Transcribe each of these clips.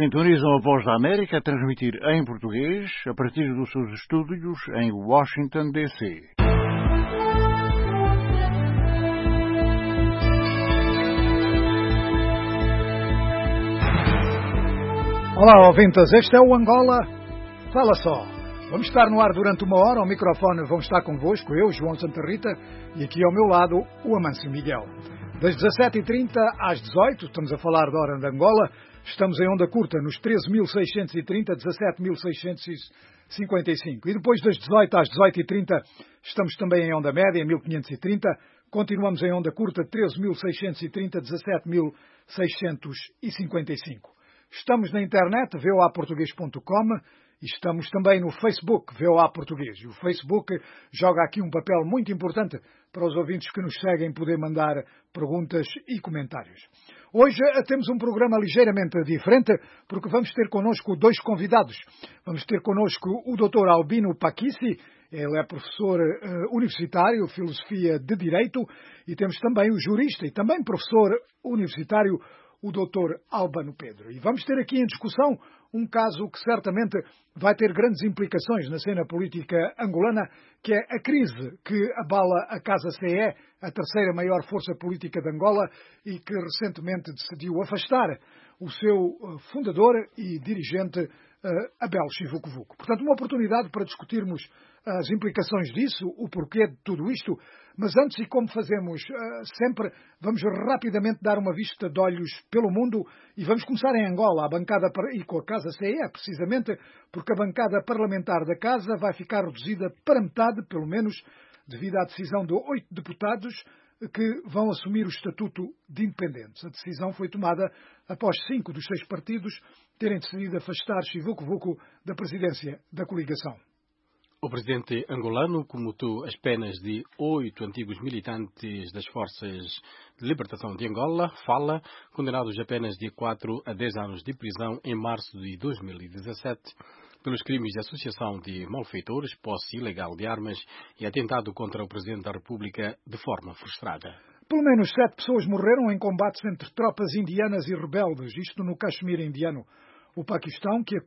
Sintonizam a Voz da América a transmitir em português a partir dos seus estúdios em Washington, D.C. Olá, ouvintes, este é o Angola Fala Só. Vamos estar no ar durante uma hora, ao microfone vão estar convosco, eu, João Santa Rita, e aqui ao meu lado, o Amâncio Miguel. Das 17h30 às 18h, estamos a falar da hora de Angola, estamos em onda curta nos 13.630, 17.655. E depois das 18 às 18h30, estamos também em onda média, em 1530, continuamos em onda curta 13.630, 17.655. Estamos na internet, voaportugues.com, e estamos também no Facebook, VOA Português. E o Facebook joga aqui um papel muito importante para os ouvintes que nos seguem poder mandar perguntas e comentários. Hoje temos um programa ligeiramente diferente, porque vamos ter connosco dois convidados. Vamos ter connosco o Dr. Albino Paquissi, ele é professor universitário, filosofia de Direito, e temos também o jurista e também professor universitário, o Dr. Albano Pedro. E vamos ter aqui em discussão um caso que certamente vai ter grandes implicações na cena política angolana, que é a crise que abala a Casa CE, a terceira maior força política de Angola, e que recentemente decidiu afastar o seu fundador e dirigente, Abel Chivucovuco. Portanto, uma oportunidade para discutirmos as implicações disso, o porquê de tudo isto, mas antes, e como fazemos sempre, vamos rapidamente dar uma vista de olhos pelo mundo e vamos começar em Angola, a bancada e com a Casa CE, precisamente porque a bancada parlamentar da Casa vai ficar reduzida para metade, pelo menos, devido à decisão de 8 deputados que vão assumir o estatuto de independentes. A decisão foi tomada após 5 dos 6 partidos terem decidido afastar Chivucovuco da presidência da coligação. O presidente angolano comutou as penas de 8 antigos militantes das Forças de Libertação de Angola, FALA, condenados a penas de 4 a 10 anos de prisão em março de 2017, pelos crimes de associação de malfeitores, posse ilegal de armas e atentado contra o presidente da República de forma frustrada. Pelo menos 7 pessoas morreram em combates entre tropas indianas e rebeldes, isto no Caxemir indiano. O Paquistão, que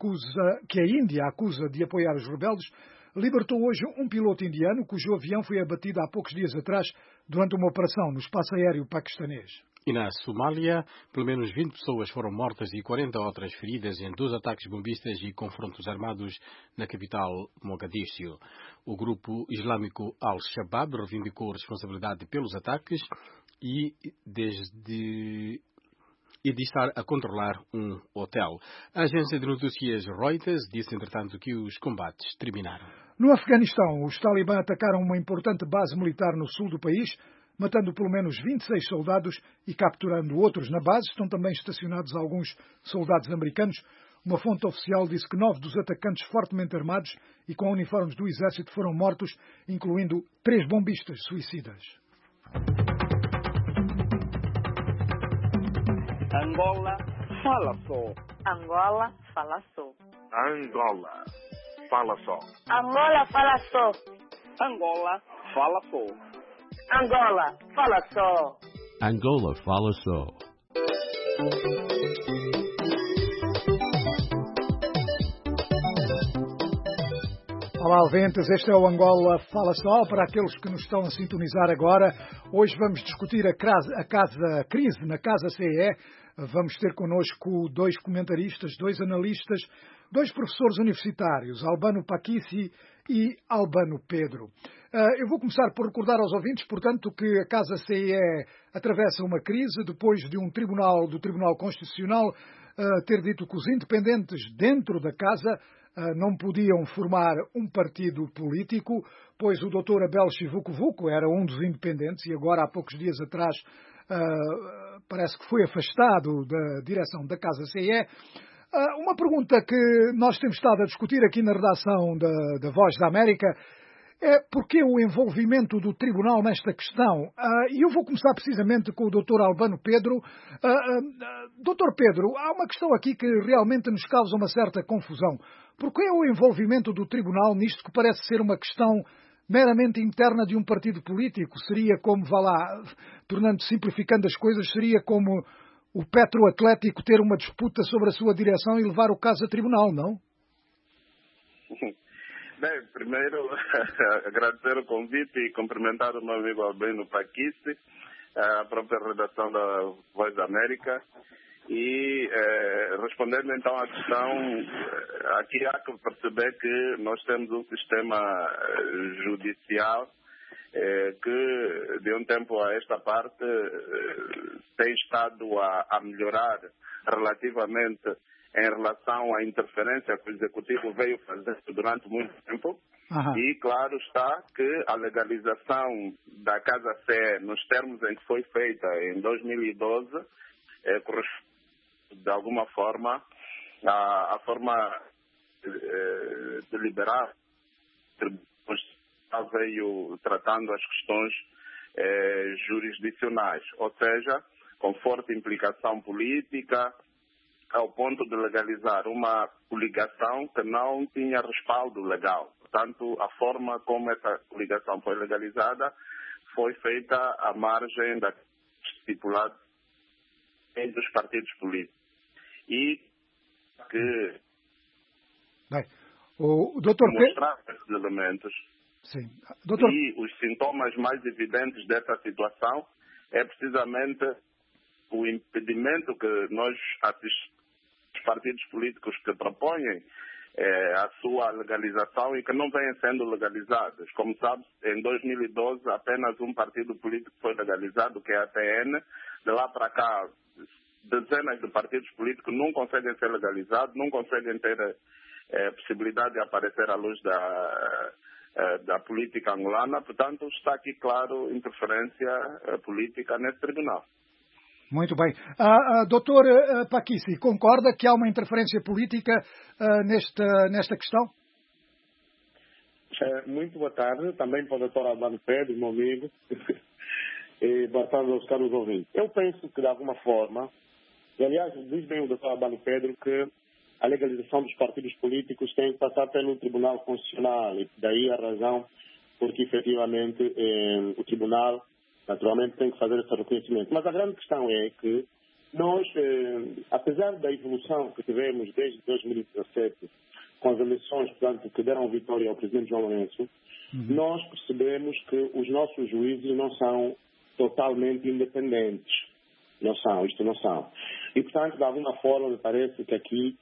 a Índia acusa de apoiar os rebeldes, libertou hoje um piloto indiano cujo avião foi abatido há poucos dias atrás durante uma operação no espaço aéreo paquistanês. E na Somália, pelo menos 20 pessoas foram mortas e 40 outras feridas em 2 ataques bombistas e confrontos armados na capital Mogadíscio. O grupo islâmico Al-Shabaab reivindicou responsabilidade pelos ataques e de estar a controlar um hotel. A agência de notícias Reuters disse, entretanto, que os combates terminaram. No Afeganistão, os talibã atacaram uma importante base militar no sul do país, matando pelo menos 26 soldados e capturando outros na base. Estão também estacionados alguns soldados americanos. Uma fonte oficial disse que 9 dos atacantes fortemente armados e com uniformes do exército foram mortos, incluindo 3 bombistas suicidas. Angola fala só. Angola fala só. Angola fala só. Angola fala só. Angola fala só. Angola fala só. Angola fala só. Olá, ouvintes, este é o Angola Fala Só. Para aqueles que nos estão a sintonizar agora, hoje vamos discutir a crise na Casa CE. Vamos ter connosco 2 comentaristas, 2 analistas, 2 professores universitários, Albano Paquissi e Albano Pedro. Eu vou começar por recordar aos ouvintes, portanto, que a Casa CE atravessa uma crise depois de do Tribunal Constitucional ter dito que os independentes dentro da Casa não podiam formar um partido político, pois o Dr. Abel Chivucovuco era um dos independentes e agora, há poucos dias atrás, parece que foi afastado da direção da Casa CE. Uma pergunta que nós temos estado a discutir aqui na redação da Voz da América é porquê o envolvimento do Tribunal nesta questão? E eu vou começar precisamente com o Dr. Albano Pedro. Dr. Pedro, há uma questão aqui que realmente nos causa uma certa confusão. Porquê o envolvimento do Tribunal nisto que parece ser uma questão meramente interna de um partido político? Seria como, simplificando as coisas, seria como o Petro Atlético ter uma disputa sobre a sua direção e levar o caso a tribunal, não? Bem, primeiro agradecer o convite e cumprimentar o meu amigo Albino Paquisi, a própria redação da Voz da América. E respondendo então à questão, aqui há que perceber que nós temos um sistema judicial que de um tempo a esta parte tem estado a melhorar relativamente em relação à interferência que o Executivo veio fazer durante muito tempo. Aham. E claro está que a legalização da Casa CE nos termos em que foi feita em 2012 corresponde de alguma forma a forma deliberada veio tratando as questões jurisdicionais, ou seja, com forte implicação política, ao ponto de legalizar uma coligação que não tinha respaldo legal. Portanto, a forma como essa coligação foi legalizada foi feita à margem da estipulada entre os partidos políticos. E que Bem, o Dr. mostrar esses elementos. Sim. Doutor... E os sintomas mais evidentes dessa situação é precisamente o impedimento que nós assistimos, os partidos políticos que propõem a sua legalização e que não vêm sendo legalizados. Como sabe, em 2012 apenas um partido político foi legalizado, que é a ATN. De lá para cá, dezenas de partidos políticos não conseguem ser legalizados, não conseguem ter possibilidade de aparecer à luz da política angolana. Portanto, está aqui, claro, interferência política nesse tribunal. Muito bem. Doutor Paquisi, concorda que há uma interferência política nesta questão? Muito boa tarde, também para o doutor Albano Pedro, meu amigo, e boa tarde aos caros ouvintes. Eu penso que, de alguma forma, e aliás, diz bem o doutor Albano Pedro que a legalização dos partidos políticos tem que passar pelo Tribunal Constitucional, e daí a razão porque, efetivamente, o Tribunal naturalmente tem que fazer esse reconhecimento. Mas a grande questão é que nós, apesar da evolução que tivemos desde 2017, com as eleições, portanto, que deram vitória ao presidente João Lourenço, nós percebemos que os nossos juízes não são totalmente independentes. Não são. E, portanto, de alguma forma, me parece que aqui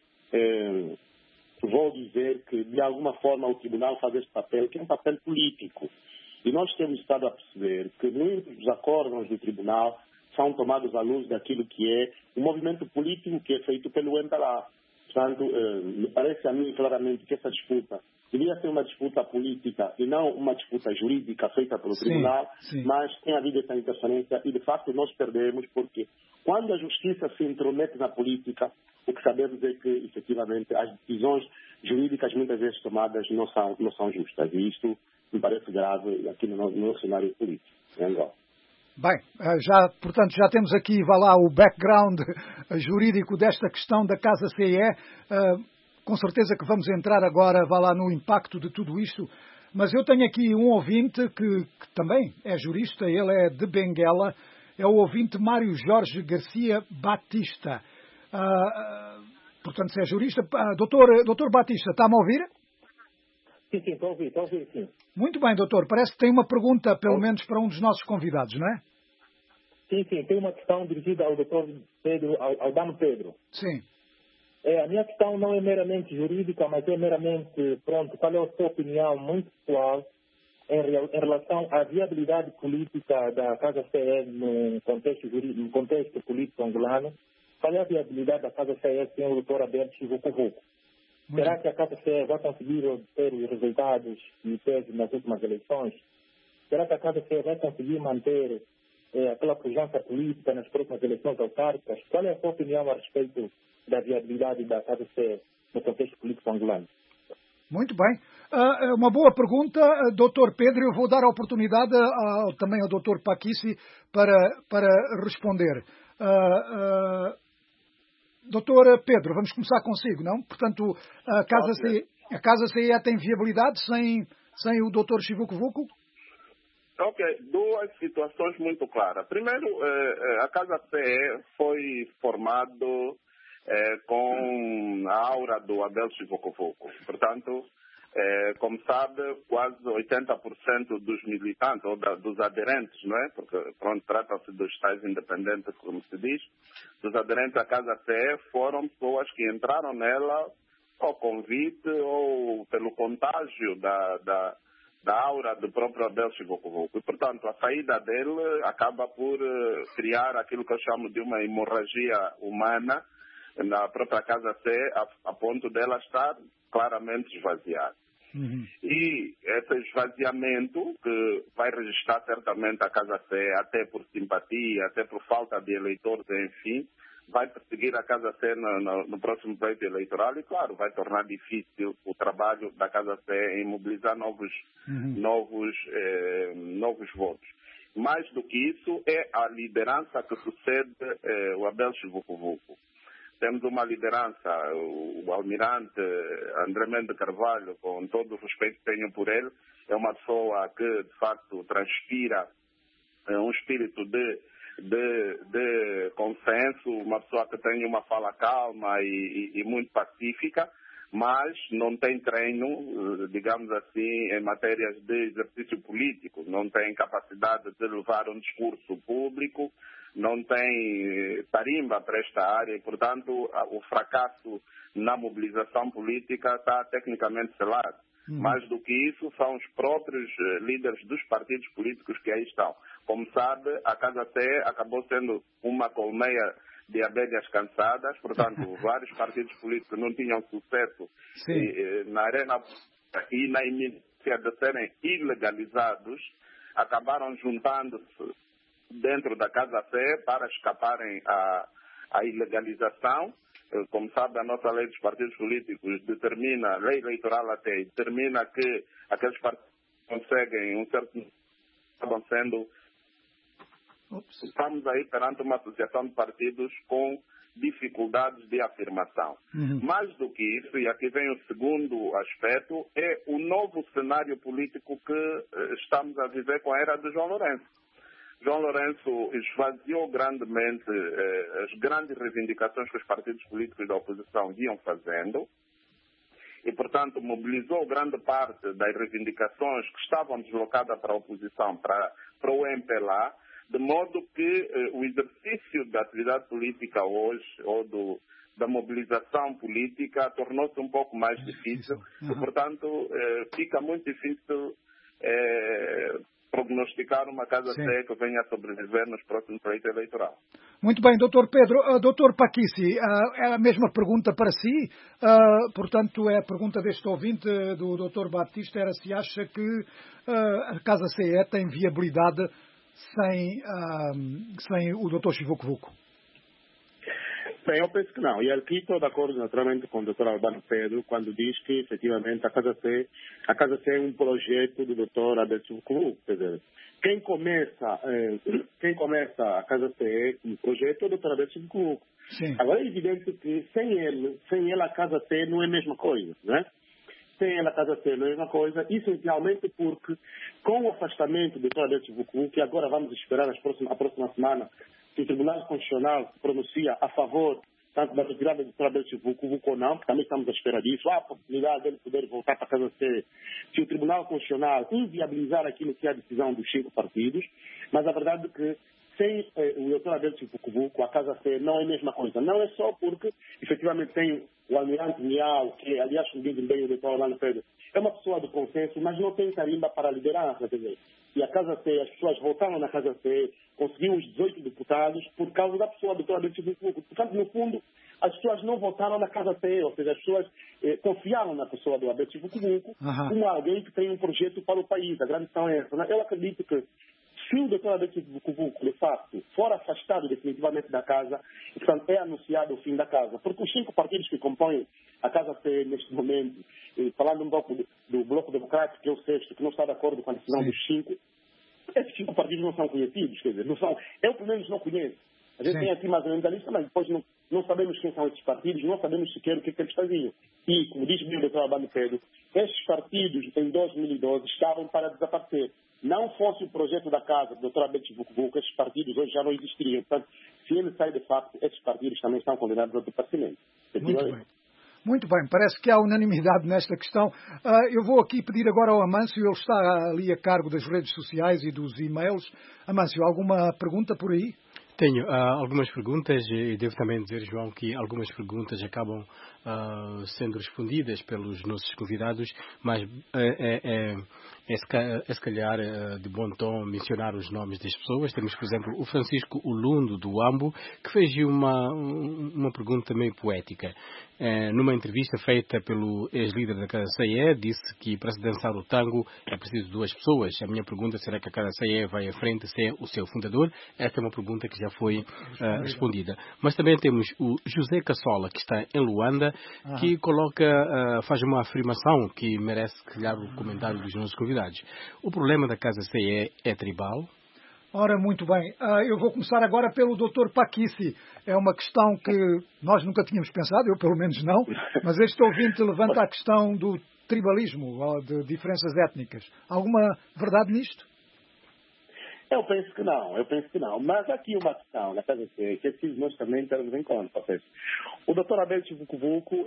vou dizer que, de alguma forma, o Tribunal faz esse papel, que é um papel político. E nós temos estado a perceber que muitos dos acórdãos do Tribunal são tomados à luz daquilo que é o movimento político que é feito pelo MPLA. Portanto, me parece a mim claramente que essa disputa devia ser uma disputa política e não uma disputa jurídica feita pelo Tribunal, mas tem havido essa interferência e, de facto, nós perdemos porque quando a justiça se intromete na política, o que sabemos é que, efetivamente, as decisões jurídicas muitas vezes tomadas não são justas. E isto me parece grave aqui no cenário político em Angola. Bem, portanto, já temos aqui, vá lá, o background jurídico desta questão da Casa CE. Com certeza que vamos entrar agora, vá lá, no impacto de tudo isto. Mas eu tenho aqui um ouvinte que também é jurista, ele é de Benguela, é o ouvinte Mário Jorge Garcia Batista. Portanto, se é jurista... Doutor Batista, está-me a ouvir? Sim, estou a ouvir, sim. Muito bem, doutor. Parece que tem uma pergunta, pelo menos, para um dos nossos convidados, não é? Sim, tem uma questão dirigida ao doutor Pedro, ao Dano Pedro. Sim. A minha questão não é meramente jurídica, mas é meramente, qual é a sua opinião muito pessoal em relação à viabilidade política da Casa CE no contexto político angolano? Qual é a viabilidade da Casa CE sem o doutor Alberto Chivuco? Será que a Casa CE vai conseguir obter os resultados que teve nas últimas eleições? Será que a Casa CE vai conseguir manter aquela pujança política nas próximas eleições autárquicas? Qual é a sua opinião a respeito da viabilidade da Casa CE no contexto político angolano? Muito bem. Uma boa pergunta, Dr. Pedro. Eu vou dar a oportunidade também ao Dr. Paquisi para responder. Doutor Pedro, vamos começar consigo, não? Portanto, a Casa CE tem viabilidade sem o Dr. Chivuco Vuco? Ok, duas situações muito claras. Primeiro, a Casa CE foi formado com a aura do Abel Chivocovoco. Portanto, como sabe, quase 80% dos militantes, ou dos aderentes, não é? Porque, pronto, trata-se dos tais independentes, como se diz, dos aderentes à Casa CE foram pessoas que entraram nela ao convite ou pelo contágio da aura do próprio Abel Chivocovoco. E, portanto, a saída dele acaba por criar aquilo que eu chamo de uma hemorragia humana na própria Casa C, a ponto dela estar claramente esvaziada. E esse esvaziamento, que vai registrar certamente a Casa C, até por simpatia, até por falta de eleitores, enfim, vai perseguir a Casa C no próximo pleito eleitoral e, claro, vai tornar difícil o trabalho da Casa C em mobilizar novos votos. Mais do que isso, é a liderança que sucede o Abel Chivocovoco. Temos uma liderança, o almirante André Mendes Carvalho, com todo o respeito que tenho por ele, é uma pessoa que, de facto, transpira um espírito de consenso, uma pessoa que tem uma fala calma e muito pacífica, mas não tem treino, digamos assim, em matérias de exercício político, não tem capacidade de levar um discurso público, não tem tarimba para esta área e, portanto, o fracasso na mobilização política está tecnicamente selado. Mais do que isso, são os próprios líderes dos partidos políticos que aí estão. Como sabe, a Casa C acabou sendo uma colmeia de abelhas cansadas, portanto, vários partidos políticos não tinham sucesso na arena e na iminência de serem ilegalizados, acabaram juntando-se dentro da Casa C para escaparem à ilegalização. Como sabe, a nossa lei dos partidos políticos determina, lei eleitoral até, determina que aqueles partidos que conseguem um certo... acabam sendo... Estamos aí perante uma associação de partidos com dificuldades de afirmação. Mais do que isso, e aqui vem o segundo aspecto, é o novo cenário político que estamos a viver com a era de João Lourenço. João Lourenço esvaziou grandemente as grandes reivindicações que os partidos políticos da oposição iam fazendo e, portanto, mobilizou grande parte das reivindicações que estavam deslocadas para a oposição, para o MPLA, de modo que o exercício da atividade política hoje, ou da mobilização política, tornou-se um pouco mais difícil e, portanto, fica muito difícil prognosticar uma Casa C que venha a sobreviver nos próximos pleitos eleitorais. Muito bem, Dr. Pedro. Dr. Paquici, é a mesma pergunta para si. Portanto, é a pergunta deste ouvinte, do Dr. Batista, era se acha que a Casa CE tem viabilidade sem o Dr. Chivocovoco. Bem, eu penso que não. E aqui estou de acordo naturalmente com o Dr. Albano Pedro quando diz que, efetivamente, a Casa C é um projeto do Dr. Abel Chivocovoco. Quer dizer, quem começa a Casa C como projeto é o Dr. Abel Chivocovoco. Agora é evidente que sem ele a Casa C não é a mesma coisa, né? Sem ele a Casa C não é a mesma coisa, essencialmente porque com o afastamento do Dr. Abel Chivocovoco, que agora vamos esperar a próxima semana, que o Tribunal Constitucional se pronuncia a favor tanto da retirada do Dr. Abel Chivocovoco ou não, porque também estamos à espera disso, há a possibilidade dele poder voltar para a Casa C se o Tribunal Constitucional inviabilizar aquilo que é a decisão dos 5 partidos, mas a verdade é que sem o Dr. Abel Chivocovoco, a Casa C não é a mesma coisa. Não é só porque, efetivamente, tem o almirante Miau, que, aliás, como diz bem o Dr. Orlando Pedro, é uma pessoa do consenso, mas não tem carimba para a liderança. Quer dizer, e a Casa C, as pessoas votaram na Casa C, conseguiu os 18 deputados por causa da pessoa do Dr. Abel Chivocovoco. Portanto, no fundo, as pessoas não votaram na Casa C, ou seja, as pessoas confiaram na pessoa do Abel Chivocovoco como alguém que tem um projeto para o país. A grande questão é essa. Eu acredito que se o Dr. Abel Chivocovoco, de facto, for afastado definitivamente da Casa, portanto, é anunciado o fim da Casa. Porque os 5 partidos que compõem a Casa C neste momento, falando um pouco do Bloco Democrático, que é o 6º, que não está de acordo com a decisão dos 5, esses 5 partidos não são conhecidos, quer dizer, não são, eu pelo menos não conheço. A gente tem aqui mais ou menos a lista, mas depois não sabemos quem são esses partidos, não sabemos sequer o que eles faziam. E, como diz bem o Dr. Albano Pedro, estes partidos, em 2012, estavam para desaparecer. Não fosse o projeto da casa do Dr. Abel Chivukuvuku, esses partidos hoje já não existiriam. Portanto, se ele sai de facto, esses partidos também estão condenados ao desaparecimento. Muito bem. Muito bem, parece que há unanimidade nesta questão. Eu vou aqui pedir agora ao Amâncio, ele está ali a cargo das redes sociais e dos e-mails. Amâncio, alguma pergunta por aí? Tenho algumas perguntas e devo também dizer, João, que algumas perguntas acabam sendo respondidas pelos nossos convidados, mas se calhar de bom tom mencionar os nomes das pessoas. Temos, por exemplo, o Francisco Ulundo, do Ambo, que fez uma pergunta meio poética. Numa entrevista feita pelo ex-líder da Casa CE, disse que para se dançar o tango é preciso 2 pessoas. A minha pergunta será que a Casa CE vai à frente sem o seu fundador? Esta é uma pergunta que já foi respondida. Mas também temos o José Cassola, que está em Luanda, que faz uma afirmação que merece, se calhar, o comentário dos nossos convidados. O problema da Casa CE é tribal? Ora, muito bem. Eu vou começar agora pelo Dr. Paquici. É uma questão que nós nunca tínhamos pensado, eu pelo menos não, mas este ouvinte levanta a questão do tribalismo, ou de diferenças étnicas. Alguma verdade nisto? Eu penso que não. Mas aqui uma questão na Casa C, que é preciso nós também termos em conta. O Dr. Abel Chivukuvuku,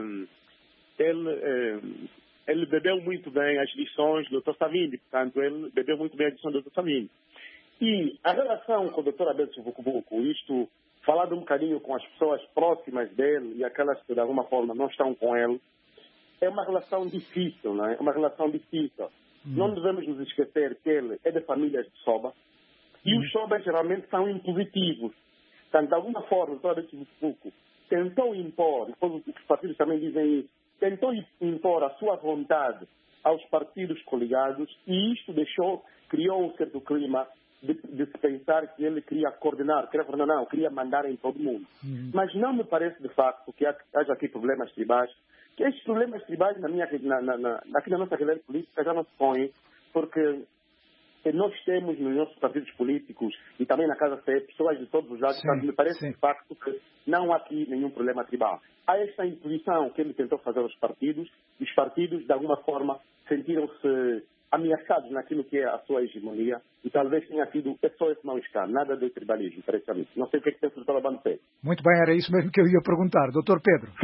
ele bebeu muito bem as lições do Dr. Savimbi, portanto, ele bebeu muito bem as lições do Dr. Savimbi. E a relação com o Dr. Abel Chivukuvuku, isto, falando um bocadinho com as pessoas próximas dele e aquelas que de alguma forma não estão com ele, é uma relação difícil, não é? É uma relação difícil. Não devemos nos esquecer que ele é de famílias de Soba e os Sobas geralmente são impositivos. Portanto, de alguma forma, o Dr. Abel Chivukuvuku tentou impor, depois os partidos também dizem isso, tentou impor a sua vontade aos partidos coligados e isto criou um certo clima de se pensar que ele queria coordenar, queria mandar em todo mundo. Mas não me parece, de facto, que haja aqui problemas tribais, que estes problemas tribais aqui na nossa realidade política já não se põem, porque nós temos nos nossos partidos políticos e também na Casa CE pessoas de todos os lados, portanto, me parece de facto que não há aqui nenhum problema tribal. Há esta imposição que ele tentou fazer aos partidos e os partidos, de alguma forma, sentiram-se ameaçados naquilo que é a sua hegemonia e talvez tenha sido só esse mal-estar, nada de tribalismo, parece a mim. Não sei o que é que pensa o Dr. Albano Pedro. Muito bem, era isso mesmo que eu ia perguntar. Dr. Pedro.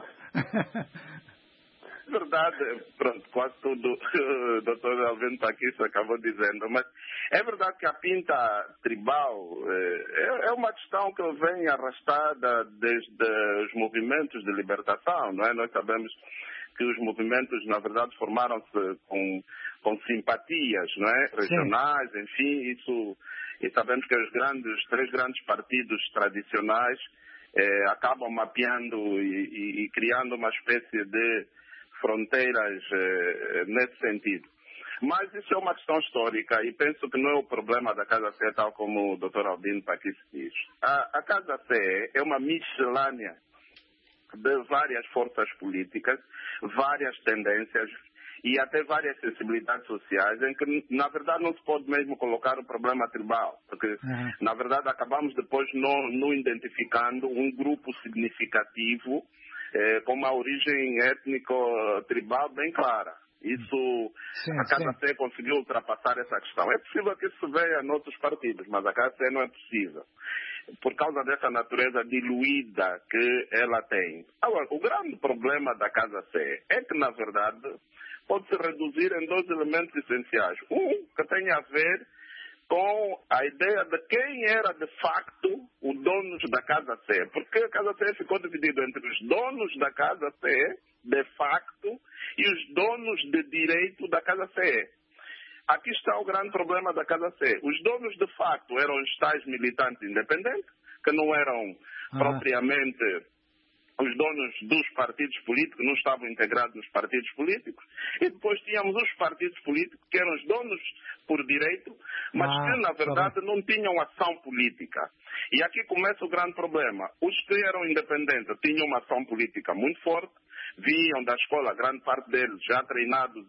Verdade, pronto, quase tudo o Dr. Alvino Paquici acabou dizendo, mas é verdade que a pinta tribal é uma questão que vem arrastada desde os movimentos de libertação, não é? Nós sabemos que os movimentos, na verdade, formaram-se com simpatias, não é? Regionais, enfim, isso, e sabemos que os 3 grandes partidos tradicionais acabam mapeando e criando uma espécie de fronteiras nesse sentido. Mas isso é uma questão histórica e penso que não é o problema da Casa CE, tal como o Dr. Albino Paquici diz. A Casa CE é uma miscelânea de várias forças políticas, várias tendências e até várias sensibilidades sociais, em que, na verdade, não se pode mesmo colocar o problema tribal, porque, na verdade, acabamos depois não identificando um grupo significativo com uma origem étnico-tribal bem clara. Isso, a Casa CE conseguiu ultrapassar essa questão. É possível que isso venha em outros partidos, mas a Casa CE não é possível, por causa dessa natureza diluída que ela tem. Agora, o grande problema da Casa CE é que, na verdade, pode se reduzir em 2 elementos essenciais. Um, que tem a ver com a ideia de quem era de facto o dono da Casa CE. Porque a Casa CE ficou dividida entre os donos da Casa CE, de facto, e os donos de direito da Casa CE. Aqui está o grande problema da Casa CE. Os donos de facto eram os tais militantes independentes, que não eram propriamente os donos dos partidos políticos, não estavam integrados nos partidos políticos, e depois tínhamos os partidos políticos que eram os donos por direito, mas que na verdade não tinham ação política. E aqui começa o grande problema. Os que eram independentes tinham uma ação política muito forte, vinham da escola, grande parte deles já treinados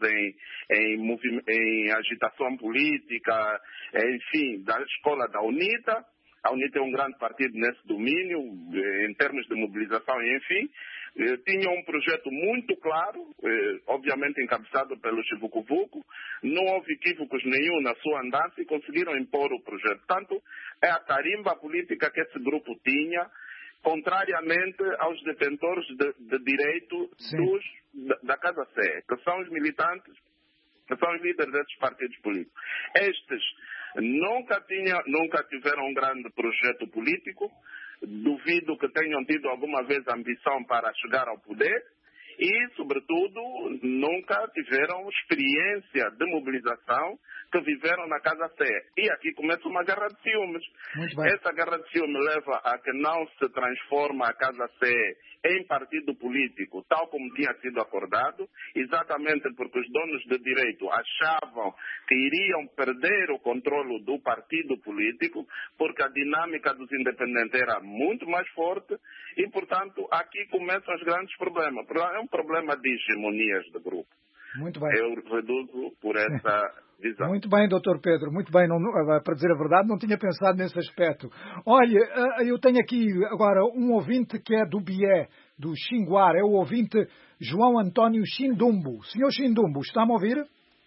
em agitação política, enfim, da escola da UNITA. A UNITA é um grande partido nesse domínio, em termos de mobilização e enfim. Tinha um projeto muito claro, obviamente encabeçado pelo Chivucovuco. Não houve equívocos nenhum na sua andança e conseguiram impor o projeto. Portanto, é a tarimba política que esse grupo tinha, contrariamente aos detentores de direito da Casa Sé, que são os militantes, que são os líderes desses partidos políticos. Estes nunca tiveram um grande projeto político, duvido que tenham tido alguma vez ambição para chegar ao poder e, sobretudo, nunca tiveram experiência de mobilização que viveram na Casa Sé. E aqui começa uma guerra de ciúmes. Essa guerra de ciúmes leva a que não se transforma a Casa Sé em partido político, tal como tinha sido acordado, exatamente porque os donos de direito achavam que iriam perder o controle do partido político, porque a dinâmica dos independentes era muito mais forte e, portanto, aqui começam os grandes problemas. É um problema de hegemonias do grupo. Muito bem. Eu reduzo por essa visão. Muito bem, Dr. Pedro, muito bem. Para dizer a verdade, não tinha pensado nesse aspecto. Olha, eu tenho aqui agora um ouvinte que é do Bié, do Xinguar. É o ouvinte João António Xindumbo. Senhor Xindumbo, está-me a ouvir?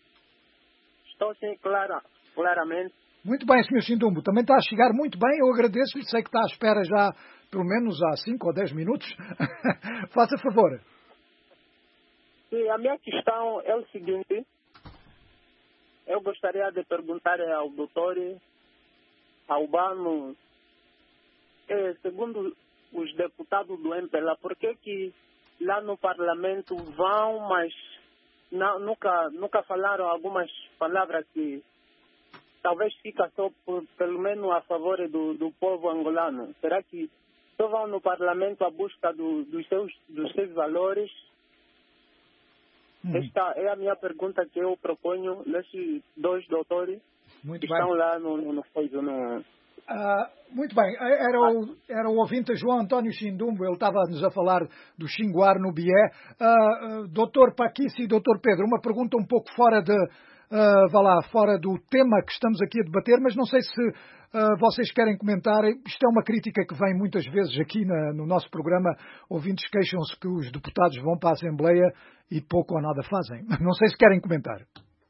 Estou sim, claramente. Muito bem, Senhor Xindumbo. Também está a chegar muito bem. Eu agradeço-lhe. Sei que está à espera já, pelo menos há 5 ou 10 minutos. Faça favor. Sim, a minha questão é o seguinte. Eu gostaria de perguntar ao doutor Albano, segundo os deputados do MPLA, por que lá no Parlamento vão, mas nunca falaram algumas palavras que talvez fica só pelo menos a favor do povo angolano? Será que só vão no Parlamento à busca dos seus valores? Esta é a minha pergunta que eu proponho nesses dois doutores que estão lá no coisa. Muito bem. Era o ouvinte João António Xindumbo. Ele estava-nos a falar do Xinguar no Bié. Doutor Paquici e doutor Pedro, uma pergunta um pouco fora fora do tema que estamos aqui a debater, mas não sei se vocês querem comentar. Isto é uma crítica que vem muitas vezes aqui no nosso programa. Ouvintes queixam-se que os deputados vão para a Assembleia e pouco ou nada fazem. Não sei se querem comentar.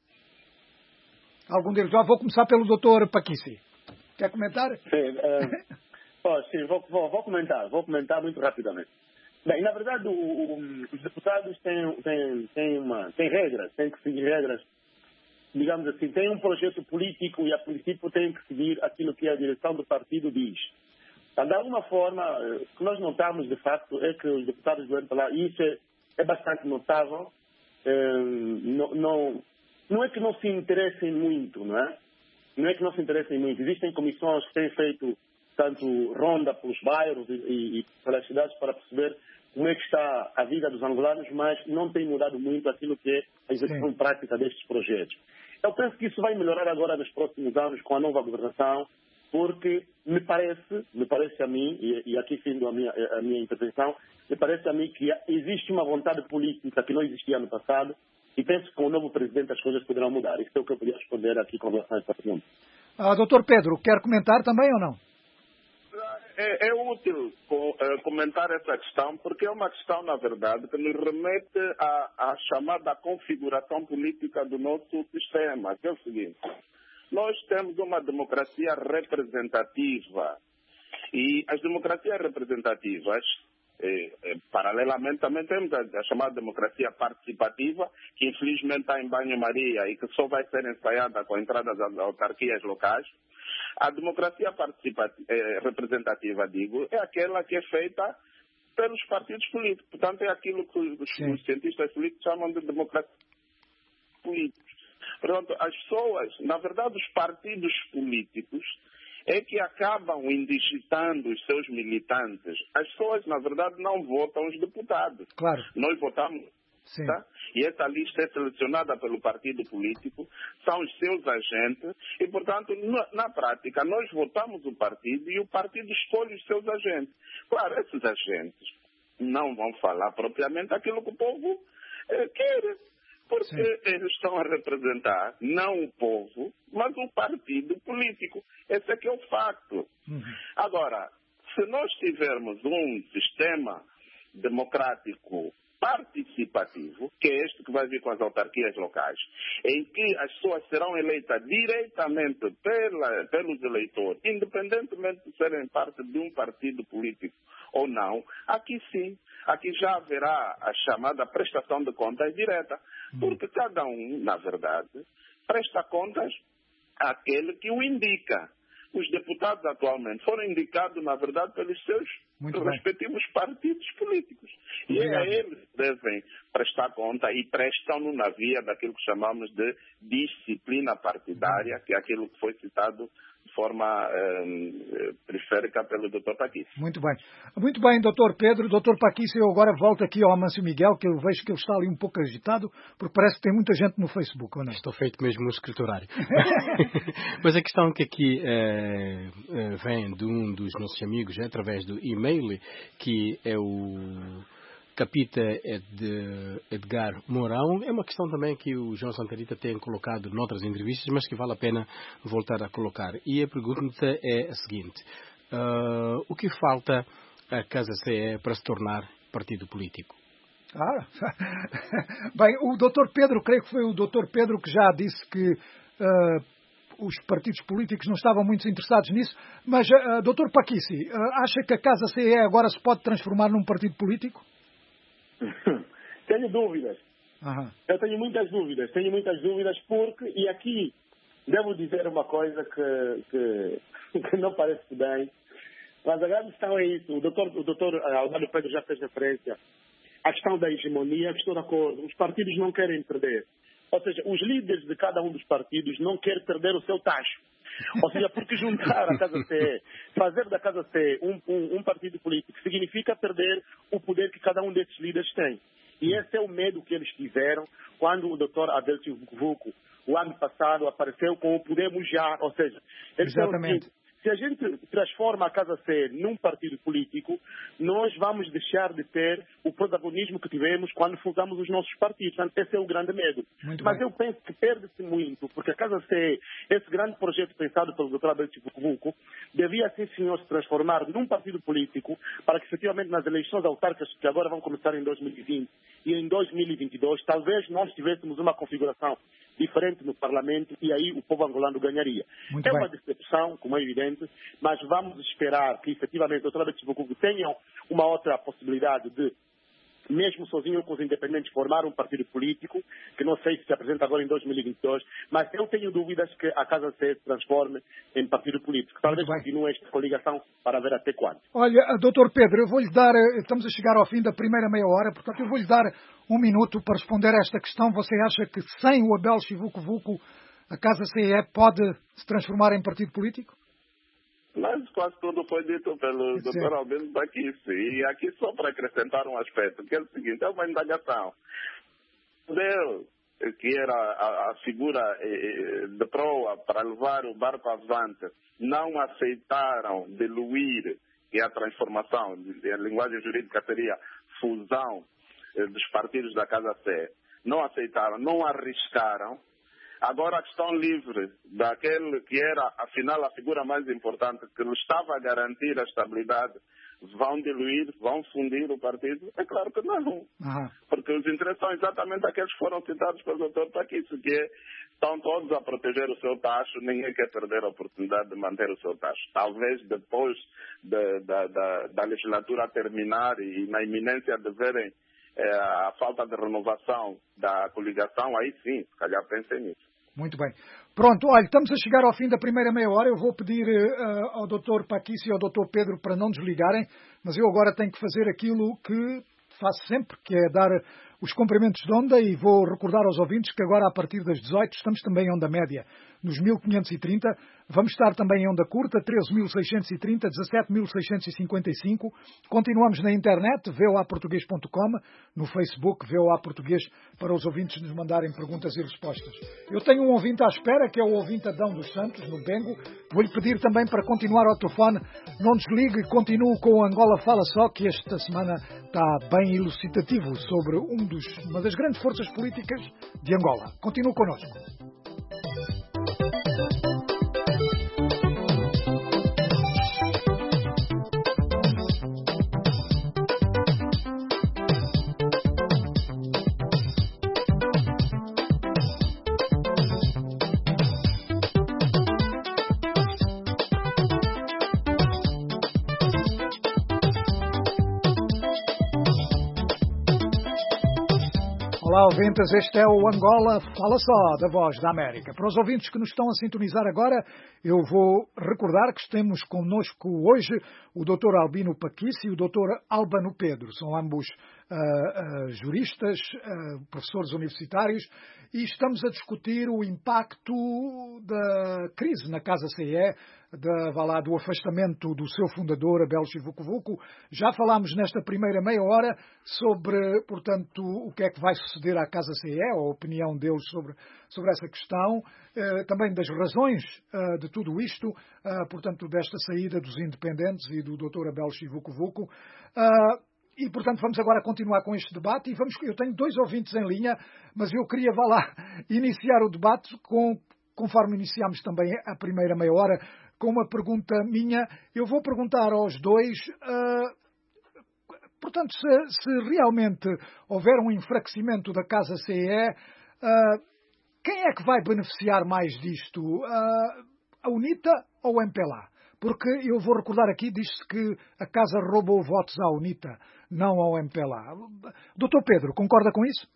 Algum deles? Já vou começar pelo doutor Paquici. Quer comentar? Sim, vou comentar muito rapidamente. Bem, na verdade, os deputados têm regras, têm que seguir regras. Digamos assim, tem um projeto político e a princípio tem que seguir aquilo que a direção do partido diz. De alguma forma, o que nós notamos de facto é que os deputados do MPLA, e isso é bastante notável, não é que não se interessem muito, não é? Não é que não se interessem muito. Existem comissões que têm feito tanto ronda pelos bairros e pelas cidades para perceber como é que está a vida dos angolanos, mas não tem mudado muito aquilo que é a execução prática destes projetos. Eu penso que isso vai melhorar agora nos próximos anos com a nova governação, porque me parece a mim, e aqui findo a minha intervenção, me parece a mim que existe uma vontade política que não existia no passado, e penso que com o novo presidente as coisas poderão mudar. Isso é o que eu podia responder aqui com relação a esta pergunta. Doutor Pedro, quer comentar também ou não? É útil comentar essa questão, porque é uma questão, na verdade, que nos remete à chamada configuração política do nosso sistema, que é o seguinte: nós temos uma democracia representativa e as democracias representativas, paralelamente, também temos a chamada democracia participativa, que infelizmente está em banho-maria e que só vai ser ensaiada com a entrada das autarquias locais. A democracia representativa, é aquela que é feita pelos partidos políticos. Portanto, é aquilo que os cientistas políticos chamam de democracia política. Portanto, as pessoas, na verdade, os partidos políticos é que acabam indigitando os seus militantes. As pessoas, na verdade, não votam os deputados. Claro. Nós votamos. Tá? E essa lista é selecionada pelo partido político, são os seus agentes e, portanto, na prática, nós votamos o partido e o partido escolhe os seus agentes. Claro, esses agentes não vão falar propriamente aquilo que o povo quer. Porque Sim. eles estão a representar não o povo, mas um partido político. Esse é que é o facto. Agora, se nós tivermos um sistema democrático participativo, que é este que vai vir com as autarquias locais, em que as pessoas serão eleitas diretamente pelos eleitores, independentemente de serem parte de um partido político ou não, aqui sim, aqui já haverá a chamada prestação de contas direta, porque cada um, na verdade, presta contas àquele que o indica. Os deputados atualmente foram indicados, na verdade, pelos seus respectivos partidos políticos. Obrigado. E a eles devem prestar conta e prestam-no na via daquilo que chamamos de disciplina partidária, que é aquilo que foi citado de forma periférica pelo Dr. Paquice. Muito bem. Muito bem, Dr. Pedro. Dr. Paquice, eu agora volto aqui ao Amâncio Miguel, que eu vejo que ele está ali um pouco agitado, porque parece que tem muita gente no Facebook, ou não? Estou feito mesmo um escriturário. Mas a questão que aqui vem de um dos nossos amigos, através do e-mail, que é o Capita de Edgar Mourão, é uma questão também que o João Santarita tem colocado noutras entrevistas, mas que vale a pena voltar a colocar. E a pergunta é a seguinte: o que falta à Casa CE para se tornar partido político? Bem, o Dr. Pedro, creio que foi o Dr. Pedro que já disse que os partidos políticos não estavam muito interessados nisso, mas, Dr. Paquice, acha que a Casa CE agora se pode transformar num partido político? Tenho dúvidas. Eu tenho muitas dúvidas porque, e aqui devo dizer uma coisa que não parece bem, mas a grande questão é isso. O doutor Aldário Pedro já fez referência à questão da hegemonia, que estou de acordo. Os partidos não querem perder. Ou seja, os líderes de cada um dos partidos não querem perder o seu tacho. Ou seja, porque juntar a Casa CE, fazer da Casa CE um partido político, significa perder o poder que cada um desses líderes tem. E esse é o medo que eles tiveram quando o Dr. Adelcio Vuco, o ano passado, apareceu com o Podemos Já. Ou seja, eles Exatamente. se a gente transforma a Casa CE num partido político, nós vamos deixar de ter o protagonismo que tivemos quando fundamos os nossos partidos. Portanto, esse é o grande medo. Mas eu penso que perde-se muito, porque a Casa CE, esse grande projeto pensado pelo Dr. Adelcio Vuco, devia, sim senhor, se transformar num partido político para que, efetivamente, nas eleições autárquicas que agora vão começar em 2020 e em 2022, talvez nós tivéssemos uma configuração diferente no Parlamento e aí o povo angolano ganharia. É uma decepção, como é evidente, mas vamos esperar que, efetivamente, o Dr. Adelcio Vuco tenha uma outra possibilidade de, mesmo sozinho com os independentes, formar um partido político, que não sei se apresenta agora em 2022, mas eu tenho dúvidas que a Casa CE se transforme em partido político. Talvez continue esta coligação para ver até quando. Olha, Dr. Pedro, eu vou-lhe dar, estamos a chegar ao fim da primeira meia hora, portanto eu vou-lhe dar um minuto para responder a esta questão. Você acha que sem o Adelcio Vuco a Casa CE pode se transformar em partido político? Mas quase tudo foi dito pelo Dr. Albino Paquice. E aqui só para acrescentar um aspecto, que é o seguinte, é uma indagação. Deus, que era a figura de proa para levar o barco avante, não aceitaram diluir, que é a transformação, a linguagem jurídica seria fusão dos partidos da Casa CE. Não aceitaram, não arriscaram. Agora a questão livre daquele que era, afinal, a figura mais importante, que lhe estava a garantir a estabilidade, vão diluir, vão fundir o partido? É claro que não. Porque os interesses são exatamente aqueles que foram citados pelo Dr. Paquice, que estão todos a proteger o seu tacho, ninguém quer perder a oportunidade de manter o seu tacho. Talvez depois da legislatura terminar e na iminência de verem a falta de renovação da coligação, aí sim, se calhar pensem nisso. Muito bem. Pronto, olha, estamos a chegar ao fim da primeira meia hora. Eu vou pedir ao Dr. Paquice e ao Dr. Pedro para não desligarem, mas eu agora tenho que fazer aquilo que faço sempre, que é dar os cumprimentos de onda, e vou recordar aos ouvintes que agora, a partir das 18, estamos também em onda média, nos 1530. Vamos estar também em onda curta, 13.630, 17.655. Continuamos na internet, voaportuguês.com, no Facebook, VOA Português, para os ouvintes nos mandarem perguntas e respostas. Eu tenho um ouvinte à espera, que é o ouvinte Adão dos Santos, no Bengo. Vou-lhe pedir também para continuar ao telefone. Não desligue, continuo com o Angola Fala Só, que esta semana está bem elucidativo sobre um uma das grandes forças políticas de Angola. Continue connosco. Olá, ouvintes, este é o Angola Fala Só, da Voz da América. Para os ouvintes que nos estão a sintonizar agora, eu vou recordar que temos connosco hoje o Dr. Albino Paquice e o Dr. Albano Pedro. São ambos juristas, professores universitários, e estamos a discutir o impacto da crise na Casa CE, do afastamento do seu fundador, Abel Chivucovuco. Já falámos nesta primeira meia hora sobre, portanto, o que é que vai suceder à Casa CE, a opinião deles sobre essa questão, também das razões de tudo isto, portanto, desta saída dos independentes e do Dr. Abel Chivucovuco. E, portanto, vamos agora continuar com este debate. Eu tenho 2 ouvintes em linha, mas eu queria, iniciar o debate conforme iniciámos também a primeira meia hora, com uma pergunta minha. Eu vou perguntar aos dois, portanto, se realmente houver um enfraquecimento da Casa CE, quem é que vai beneficiar mais disto? A UNITA ou o MPLA? Porque eu vou recordar aqui, diz-se que a Casa roubou votos à UNITA, não ao MPLA. Doutor Pedro, concorda com isso?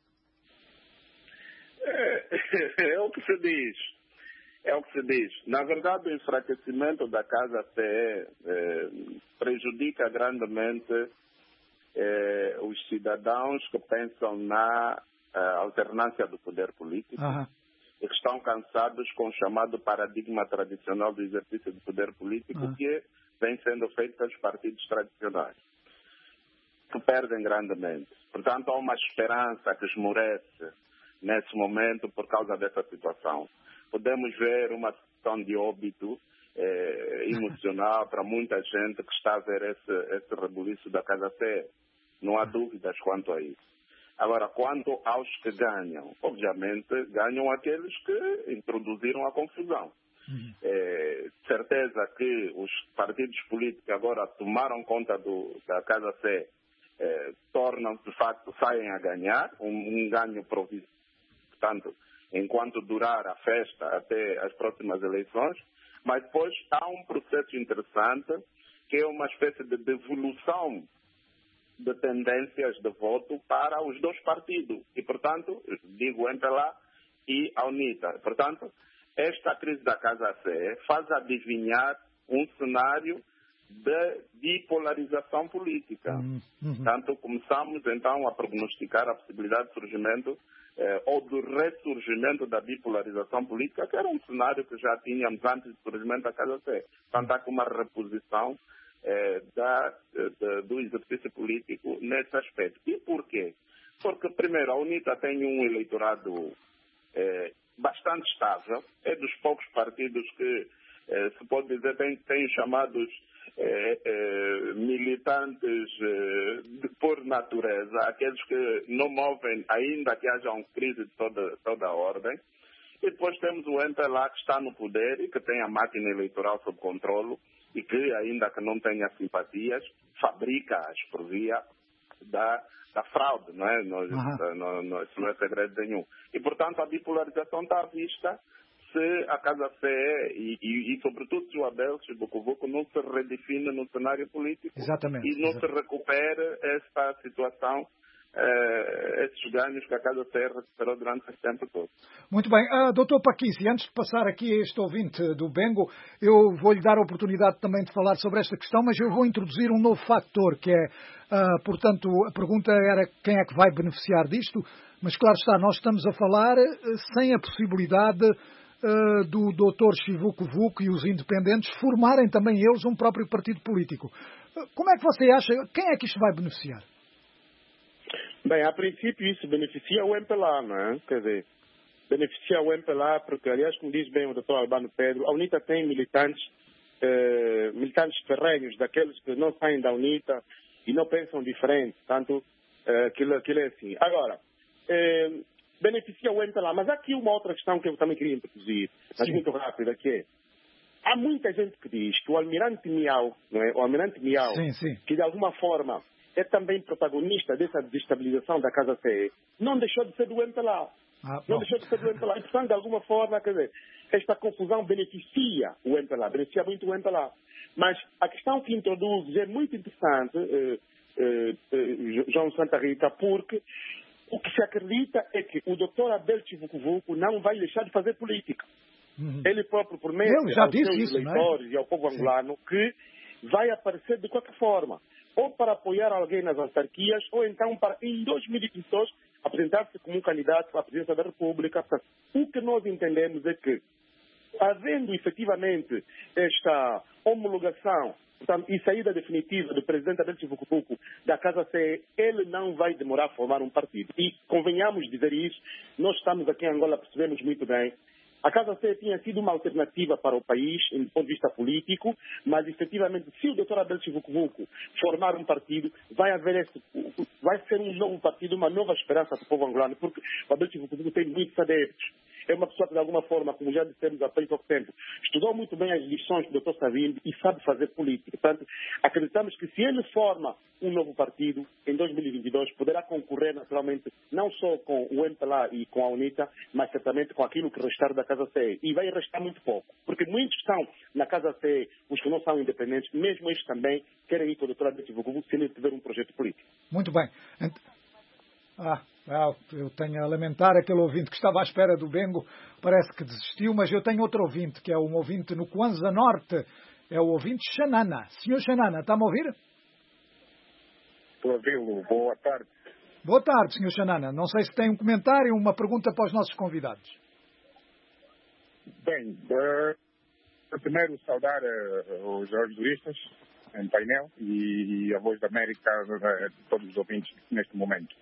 É o que se diz. É o que se diz. Na verdade, o enfraquecimento da Casa CE prejudica grandemente os cidadãos que pensam na alternância do poder político. E que estão cansados com o chamado paradigma tradicional do exercício do poder político que vem sendo feito pelos partidos tradicionais, que perdem grandemente. Portanto, há uma esperança que esmorece nesse momento por causa dessa situação. Podemos ver uma situação de óbito emocional para muita gente que está a ver esse rebuliço da Casa CE. Não há dúvidas quanto a isso. Agora, quanto aos que ganham, obviamente ganham aqueles que introduziram a confusão. Certeza que os partidos políticos agora tomaram conta da Casa C, tornam, de facto, saem a ganhar, um ganho provisório, portanto, enquanto durar a festa até as próximas eleições, mas depois há um processo interessante que é uma espécie de devolução de tendências de voto para os 2 partidos. E, portanto, digo MPLA e a UNITA. Portanto, esta crise da Casa C faz adivinhar um cenário de bipolarização política. Portanto, começamos, então, a prognosticar a possibilidade de surgimento ou do ressurgimento da bipolarização política, que era um cenário que já tínhamos antes do surgimento da Casa C. Portanto, há uma reposição do exercício político nesse aspecto. E por quê? Porque, primeiro, a UNITA tem um eleitorado bastante estável, é dos poucos partidos que, se pode dizer, tem chamados militantes por natureza, aqueles que não movem, ainda que haja uma crise de toda a ordem. E depois temos o MPLA, que está no poder e que tem a máquina eleitoral sob controle, e que, ainda que não tenha simpatias, fabrica-as por via da fraude, não é? Isso não é segredo nenhum. E, portanto, a bipolarização está à vista se a Casa CE e sobretudo, se o Abel Chivucovuco não se redefine no cenário político. Exatamente. E não se recupere esta situação, esses ganhos que a Casa CE recuperou durante esse tempo todo. Muito bem. Dr. Paquice, antes de passar aqui a este ouvinte do Bengo, eu vou-lhe dar a oportunidade também de falar sobre esta questão, mas eu vou introduzir um novo fator, que é, portanto, a pergunta era quem é que vai beneficiar disto, mas claro está, nós estamos a falar sem a possibilidade do Dr. Chivucovuco e os independentes formarem também eles um próprio partido político. Como é que você acha, quem é que isto vai beneficiar? Bem, a princípio isso beneficia o MPLA, não é? Quer dizer, beneficia o MPLA porque, aliás, como diz bem o Dr. Albano Pedro, a UNITA tem militantes ferrenhos, daqueles que não saem da UNITA e não pensam diferente. Portanto, aquilo é assim. Agora, beneficia o MPLA. Mas há aqui uma outra questão que eu também queria introduzir, mas muito rápida, que é, há muita gente que diz que o Almirante Miau, não é? O Almirante Miau, que de alguma forma é também protagonista dessa desestabilização da Casa CE, não deixou de ser do MPLA. Não deixou de ser do MPLA. E, portanto, de alguma forma, quer dizer, esta confusão beneficia o MPLA, beneficia muito o MPLA. Mas a questão que introduz é muito interessante, João Santa Rita, porque o que se acredita é que o Dr. Abel Chivukuvuku não vai deixar de fazer política. Ele próprio promete aos seus eleitores e ao povo angolano que vai aparecer de qualquer forma, ou para apoiar alguém nas autarquias, ou então para, em 2022, apresentar-se como um candidato à presidência da República. Portanto, o que nós entendemos é que, havendo efetivamente esta homologação, portanto, e saída definitiva do presidente Abel Chivukuvuku da Casa CE, ele não vai demorar a formar um partido. E convenhamos dizer isso, nós estamos aqui em Angola, percebemos muito bem. A Casa CE tinha sido uma alternativa para o país, do ponto de vista político, mas, efetivamente, se o Dr. Abel Chivukuvuku formar um partido, vai ser um novo partido, uma nova esperança para o povo angolano, porque o Abel Chivukuvuku tem muitos adeptos. É uma pessoa que, de alguma forma, como já dissemos há bem pouco tempo, estudou muito bem as lições do Dr. Savimbi e sabe fazer política. Portanto, acreditamos que se ele forma um novo partido, em 2022, poderá concorrer, naturalmente, não só com o MPLA e com a UNITA, mas certamente com aquilo que restar da Casa CE. E vai restar muito pouco, porque muitos estão na Casa CE, os que não são independentes, mesmo estes também querem ir para o Dr. Abel Chivukuvuku se ele tiver um projeto político. Muito bem. Eu tenho a lamentar aquele ouvinte que estava à espera do Bengo, parece que desistiu, mas eu tenho outro ouvinte, que é um ouvinte no Kwanza Norte, é o ouvinte Xanana. Senhor Xanana, está-me a ouvir? Estou a ouvi-lo. Boa tarde. Boa tarde, Senhor Xanana. Não sei se tem um comentário ou uma pergunta para os nossos convidados. Bem, primeiro saudar os jornalistas em painel e a Voz da América, todos os ouvintes neste momento.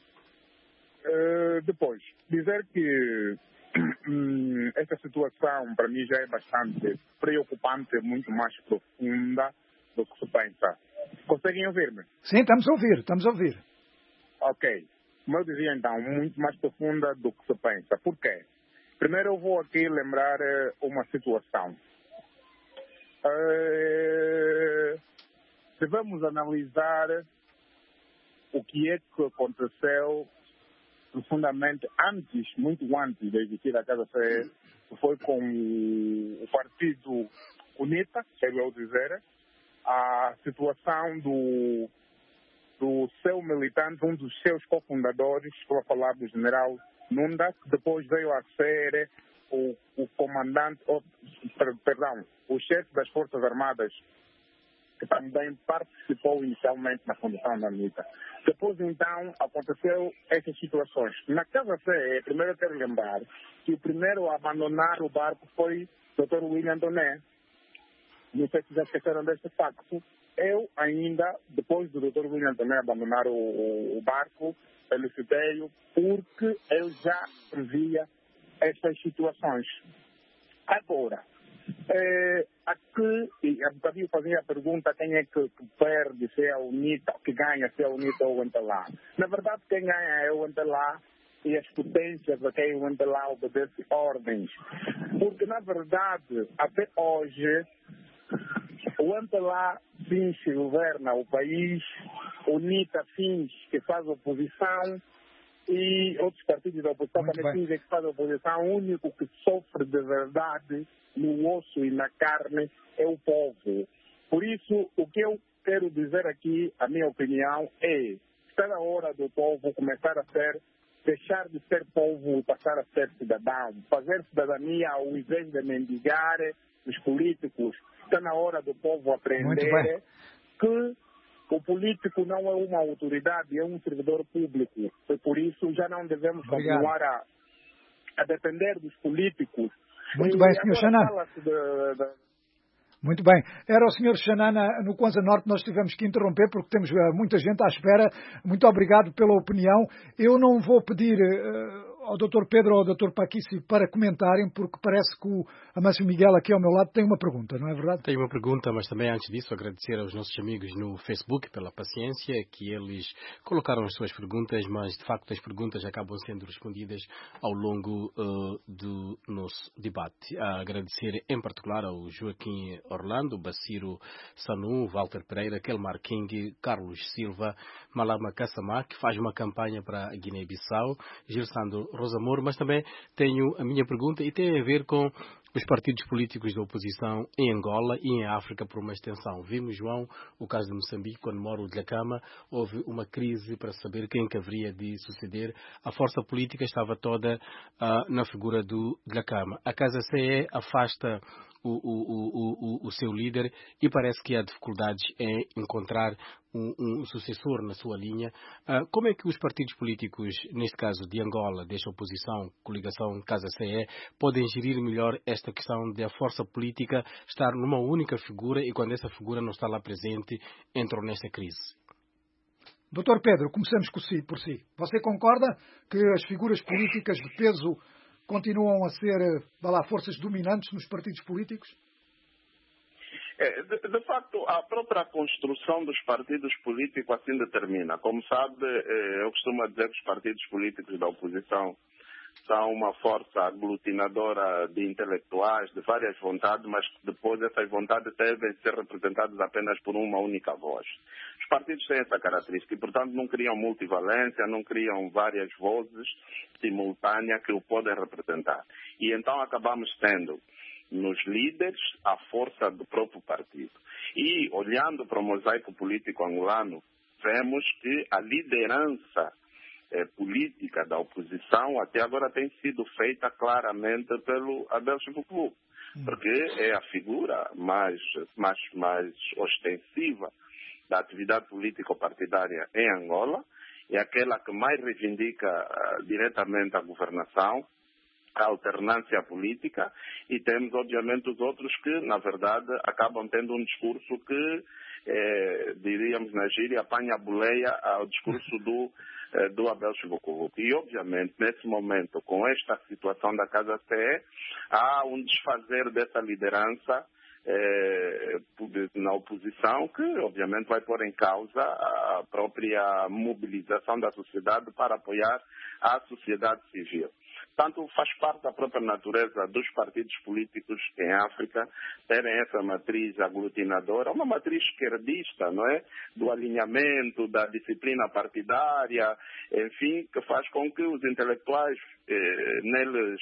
Depois, dizer que esta situação para mim já é bastante preocupante, muito mais profunda do que se pensa. Conseguem ouvir-me? Sim, estamos a ouvir. Ok. Como eu dizia então, muito mais profunda do que se pensa. Por quê? Primeiro eu vou aqui lembrar uma situação. Devemos analisar o que é que aconteceu profundamente muito antes de existir a Casa CE, que foi com o partido UNITA, quero eu dizer, a situação do seu militante, um dos seus cofundadores, estou a falar do general Nunda, que depois veio a ser o comandante, o chefe das Forças Armadas, que também participou inicialmente na fundação da UNITA. Depois, então, aconteceu essas situações. Na Casa CE, primeiro eu quero lembrar que o primeiro a abandonar o barco foi o Dr. William Doné. Não sei se já esqueceram desse facto. Eu ainda, depois do Dr. William Doné abandonar o barco, felicitei-o porque eu já previa essas situações. Agora, aqui, há bocadinho fazia a pergunta quem é que perde, se é a UNITA, que ganha, se é a UNITA ou o MPLA. Na verdade, quem ganha é o MPLA e as potências a quem o MPLA obedece ordens. Porque, na verdade, até hoje, o MPLA finge que governa o país, o UNITA finge que faz oposição, e outros partidos da oposição também fingem que fazem oposição. O único que sofre de verdade no osso e na carne é o povo. Por isso, o que eu quero dizer aqui, a minha opinião, é está na hora do povo começar a deixar de ser povo e passar a ser cidadão, fazer cidadania ao invés de mendigar os políticos. Está na hora do povo aprender que o político não é uma autoridade, é um servidor público. E por isso já não devemos continuar a depender dos políticos. Muito bem, Sr. Xanana. Muito bem. Era o Sr. Xanana no Kwanza Norte. Nós tivemos que interromper porque temos muita gente à espera. Muito obrigado pela opinião. Eu não vou pedir ao Dr. Pedro ou ao Dr. Paquici para comentarem, porque parece que o Amâncio Miguel aqui ao meu lado tem uma pergunta, não é verdade? Tenho uma pergunta, mas também antes disso agradecer aos nossos amigos no Facebook pela paciência, que eles colocaram as suas perguntas, mas de facto as perguntas acabam sendo respondidas ao longo do nosso debate. A agradecer em particular ao Joaquim Orlando, Baciro Sanu, Walter Pereira, Kelmar King, Carlos Silva, Malama Kassamá, que faz uma campanha para a Guiné-Bissau, Gilsando Rosamor, mas também tenho a minha pergunta e tem a ver com os partidos políticos da oposição em Angola e em África por uma extensão. Vimos, João, o caso de Moçambique, quando mora o Dhlakama, houve uma crise para saber quem que haveria de suceder. A força política estava toda na figura do Dhlakama. A Casa CE afasta o seu líder e parece que há dificuldades em encontrar um sucessor na sua linha. Como é que os partidos políticos, neste caso de Angola, desta oposição, coligação Casa CE, podem gerir melhor esta questão de a força política estar numa única figura e quando essa figura não está lá presente, entram nesta crise? Dr. Pedro, começamos por si. Você concorda que as figuras políticas de peso continuam a ser, forças dominantes nos partidos políticos? De facto, a própria construção dos partidos políticos assim determina. Como sabe, eu costumo dizer que os partidos políticos da oposição são uma força aglutinadora de intelectuais, de várias vontades, mas depois essas vontades devem ser representadas apenas por uma única voz. Os partidos têm essa característica e, portanto, não criam multivalência, não criam várias vozes simultâneas que o podem representar. E então acabamos tendo nos líderes a força do próprio partido. E, olhando para o mosaico político angolano, vemos que a liderança política da oposição até agora tem sido feita claramente pelo Abel Chivukuvu, porque é a figura mais ostensiva da atividade político-partidária em Angola, é aquela que mais reivindica diretamente a governação, a alternância política, e temos obviamente os outros que, na verdade, acabam tendo um discurso que, diríamos na gíria, apanha a boleia ao discurso do Abel Chivukuvu. E, obviamente, nesse momento, com esta situação da Casa CE, há um desfazer dessa liderança na oposição que, obviamente, vai pôr em causa a própria mobilização da sociedade para apoiar a sociedade civil. Tanto faz parte da própria natureza dos partidos políticos em África terem essa matriz aglutinadora, uma matriz esquerdista, não é? Do alinhamento, da disciplina partidária, enfim, que faz com que os intelectuais neles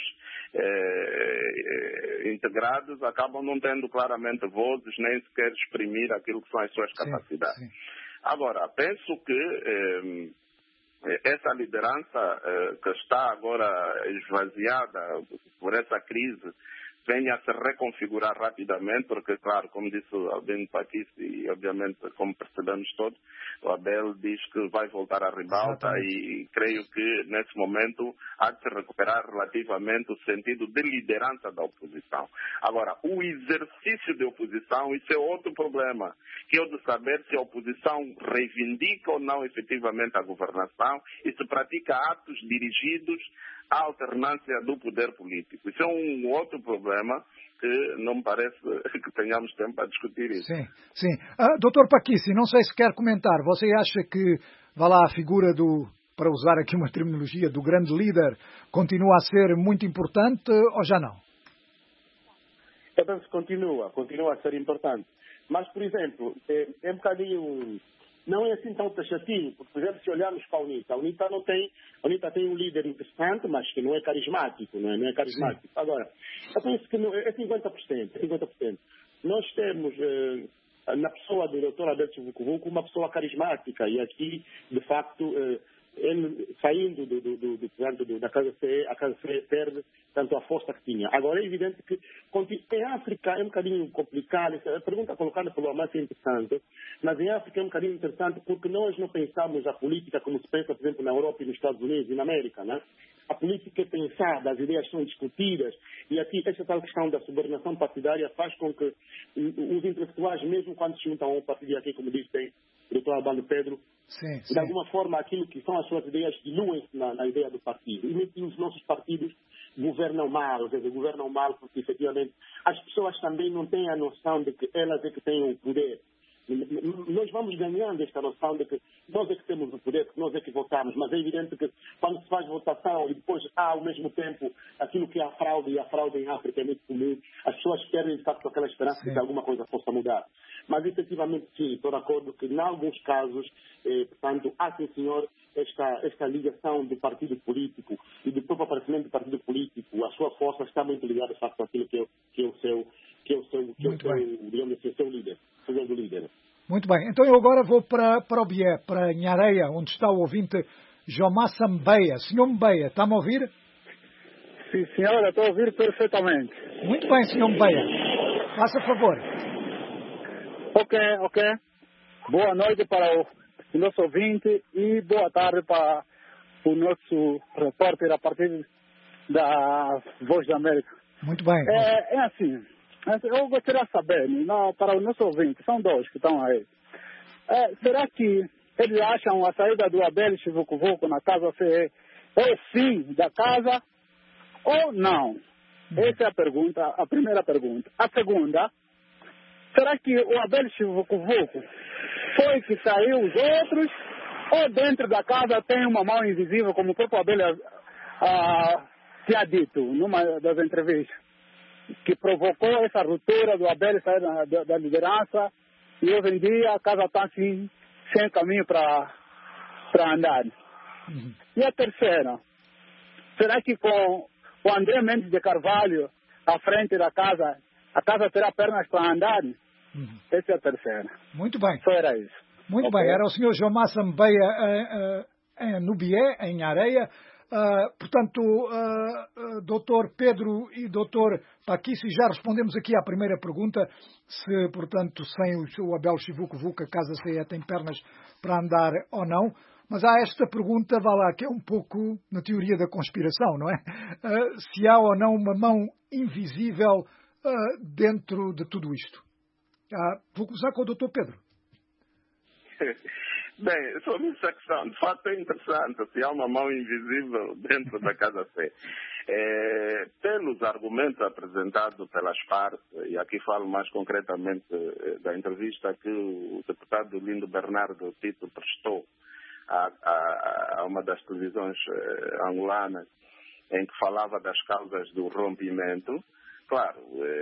integrados acabam não tendo claramente vozes, nem sequer exprimir aquilo que são as suas capacidades. Sim. Agora, penso que essa liderança que está agora esvaziada por essa crise venha a se reconfigurar rapidamente, porque, claro, como disse o Albino Paquici, e obviamente, como percebemos todos, o Abel diz que vai voltar à ribalta. Exatamente. E creio que, nesse momento, há de se recuperar relativamente o sentido de liderança da oposição. Agora, o exercício de oposição, isso é outro problema, que é o de saber se a oposição reivindica ou não efetivamente a governação e se pratica atos dirigidos à alternância do poder político. Isso é um outro problema que não me parece que tenhamos tempo para discutir isso. Sim. Dr. Paquici, não sei se quer comentar. Você acha que, a figura para usar aqui uma terminologia, do grande líder, continua a ser muito importante ou já não? Eu penso que continua a ser importante. Mas, por exemplo, é um bocadinho... Não é assim tão taxativo, porque, por exemplo, se olharmos para a UNITA tem um líder interessante, mas que não é carismático, não é carismático. Sim. Agora, eu penso que é 50%. Nós temos, na pessoa do Dr. Abel Chivukuvu, uma pessoa carismática, e aqui, de facto, ele saindo da Casa CE, a Casa CE perde tanto a força que tinha. Agora, é evidente que em África é um bocadinho complicado. A pergunta colocada pelo Amâncio é interessante, mas em África é um bocadinho interessante porque nós não pensamos a política como se pensa, por exemplo, na Europa e nos Estados Unidos e na América, né? A política é pensada, as ideias são discutidas, e aqui esta tal questão da subordinação partidária faz com que os intelectuais, mesmo quando se juntam a um partido, aqui, como diz, tem o Dr. Albano Pedro, sim. de alguma forma aquilo que são as suas ideias diluem-se na ideia do partido. E os nossos partidos governam mal, quer dizer, governam mal porque efetivamente as pessoas também não têm a noção de que elas é que têm o poder. Nós vamos ganhando esta noção de que nós é que temos o poder, que nós é que votamos, mas é evidente que quando se faz votação e depois há ao mesmo tempo aquilo que é a fraude, e a fraude em África é muito comum, as pessoas perdem de facto aquela esperança de que alguma coisa possa mudar. Mas efetivamente sim, estou de acordo que em alguns casos, portanto, há sim senhor esta ligação do partido político e do próprio aparecimento do partido político, a sua força está muito ligada de facto àquilo que é o seu digamos assim, o seu líder. Do líder. Muito bem. Então eu agora vou para o Bié, para Nhareia, onde está o ouvinte Jomassa Mbeia. Senhor Mbeia, está-me a ouvir? Sim, senhora, estou a ouvir perfeitamente. Muito bem, senhor Mbeia. Faça favor. Ok. Boa noite para o nosso ouvinte e boa tarde para o nosso repórter a partir da Voz da América. Muito bem. É assim. Eu gostaria de saber, para o nosso ouvinte, são dois que estão aí. Será que eles acham a saída do Abel Chivucuvuco na Casa CE é o fim da casa ou não? Essa é a pergunta, a primeira pergunta. A segunda, será que o Abel Chivucuvuco foi que saiu os outros ou dentro da casa tem uma mão invisível, como o próprio Abel tinha dito numa das entrevistas, que provocou essa ruptura do Abel sair da liderança e hoje em dia a casa está assim, sem caminho para andar. E a terceira, será que com o André Mendes de Carvalho à frente da casa, a casa terá pernas para andar? Essa é a terceira. Muito bem. Só era isso. Muito bem, era o senhor Jomassa Mbeia no Bié, em Areia. Portanto, doutor Pedro e doutor Paquici, já respondemos aqui à primeira pergunta, se, portanto, sem o Abel Chivucuvuco a Casa CE tem pernas para andar ou não. Mas há esta pergunta, vá lá, que é um pouco na teoria da conspiração, não é? Se há ou não uma mão invisível dentro de tudo isto. Vou começar com o doutor Pedro. Bem, sobre essa questão, de facto é interessante se há uma mão invisível dentro da Casa C. Pelos argumentos apresentados pelas partes, e aqui falo mais concretamente da entrevista que o deputado Lindo Bernardo Tito prestou a uma das televisões angolanas, em que falava das causas do rompimento, claro,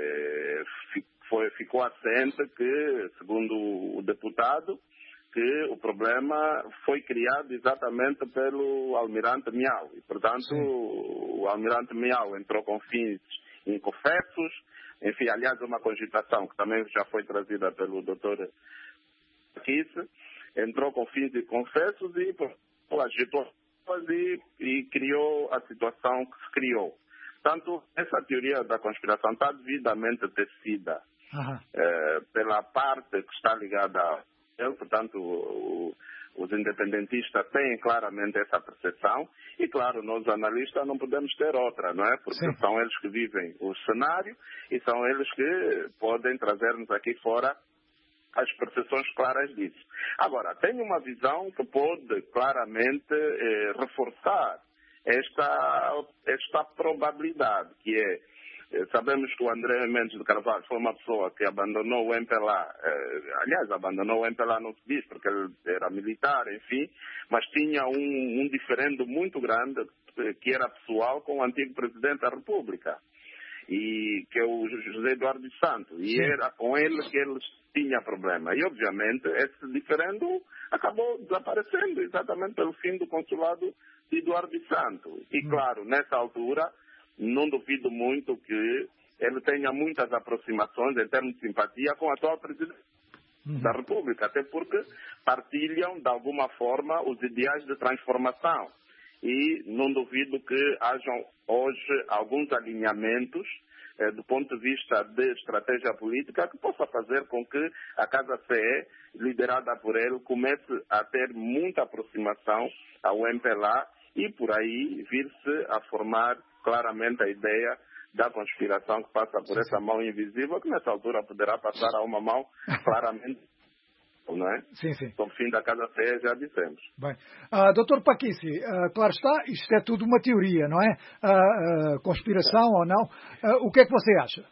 ficou assente que, segundo o deputado, que o problema foi criado exatamente pelo Almirante Miau. E, portanto, sim, o Almirante Miau entrou com fins inconfessos. Enfim, aliás, uma cogitação que também já foi trazida pelo Dr. Kiss, entrou com fins inconfessos e agitou e criou a situação que se criou. Portanto, essa teoria da conspiração está devidamente tecida pela parte que está ligada a portanto, os independentistas têm claramente essa percepção e, claro, nós analistas não podemos ter outra, não é? Porque sim, são eles que vivem o cenário e são eles que podem trazer-nos aqui fora as percepções claras disso. Agora, tenho uma visão que pode claramente reforçar esta probabilidade, que é: sabemos que o André Mendes de Carvalho foi uma pessoa que abandonou o MPLA, aliás, abandonou o MPLA não se diz, porque ele era militar, enfim, mas tinha um diferendo muito grande, que era pessoal, com o antigo Presidente da República, e que é o José Eduardo dos Santos, e era com ele que eles tinham problema. E, obviamente, esse diferendo acabou desaparecendo, exatamente pelo fim do consulado de Eduardo dos Santos. E, claro, nessa altura, não duvido muito que ele tenha muitas aproximações em termos de simpatia com o atual Presidente da República, até porque partilham, de alguma forma, os ideais de transformação. E não duvido que hajam hoje alguns alinhamentos do ponto de vista de estratégia política que possa fazer com que a Casa CE, liderada por ele, comece a ter muita aproximação ao MPLA e por aí vir-se a formar claramente a ideia da conspiração que passa por essa mão invisível, que nessa altura poderá passar a uma mão claramente não é? Sim, sim. Sobre o fim da Casa CE já dissemos. Bem. Dr. Paquici, claro está, isto é tudo uma teoria, não é? Conspiração ou não. O que é que você acha?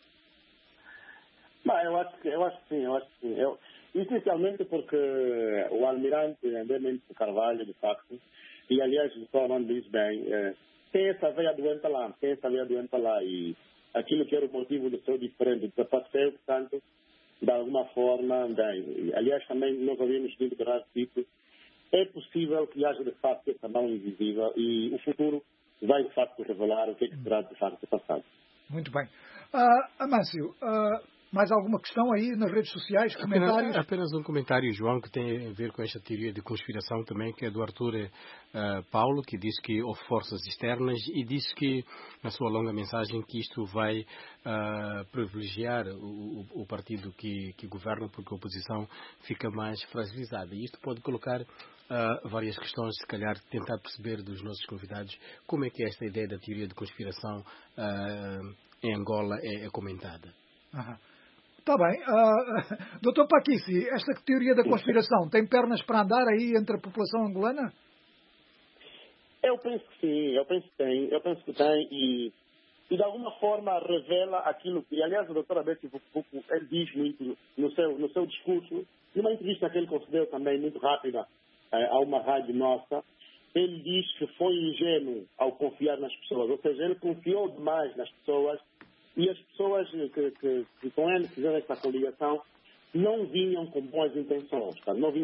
Eu acho que sim. Essencialmente porque o almirante André Mendes de Carvalho, de facto, e aliás o Dr. diz bem, tem essa veia doente lá, e aquilo que era o motivo do seu diferente desapareceu, portanto, de alguma forma, bem. Aliás, também nós havíamos dito que é possível que haja de facto essa mão invisível e o futuro vai de facto revelar o que é que será de facto passado. Muito bem. Amâncio, mais alguma questão aí nas redes sociais, comentários? Apenas um comentário, João, que tem a ver com esta teoria de conspiração também, que é do Arthur Paulo, que diz que houve forças externas e diz que, na sua longa mensagem, que isto vai privilegiar o partido que governa, porque a oposição fica mais fragilizada. E isto pode colocar várias questões, se calhar tentar perceber dos nossos convidados como é que esta ideia da teoria de conspiração em Angola é comentada. Está bem. Dr. Paquici, esta teoria da conspiração tem pernas para andar aí entre a população angolana? Eu penso que sim, eu penso que tem e de alguma forma revela aquilo que, aliás, o Dr. Abete Vucu, ele diz muito no seu discurso, numa entrevista que ele concedeu também muito rápida a uma rádio nossa, ele diz que foi ingênuo ao confiar nas pessoas, ou seja, ele confiou demais nas pessoas. E as pessoas que com ele fizeram esta coligação não vinham com boas intenções.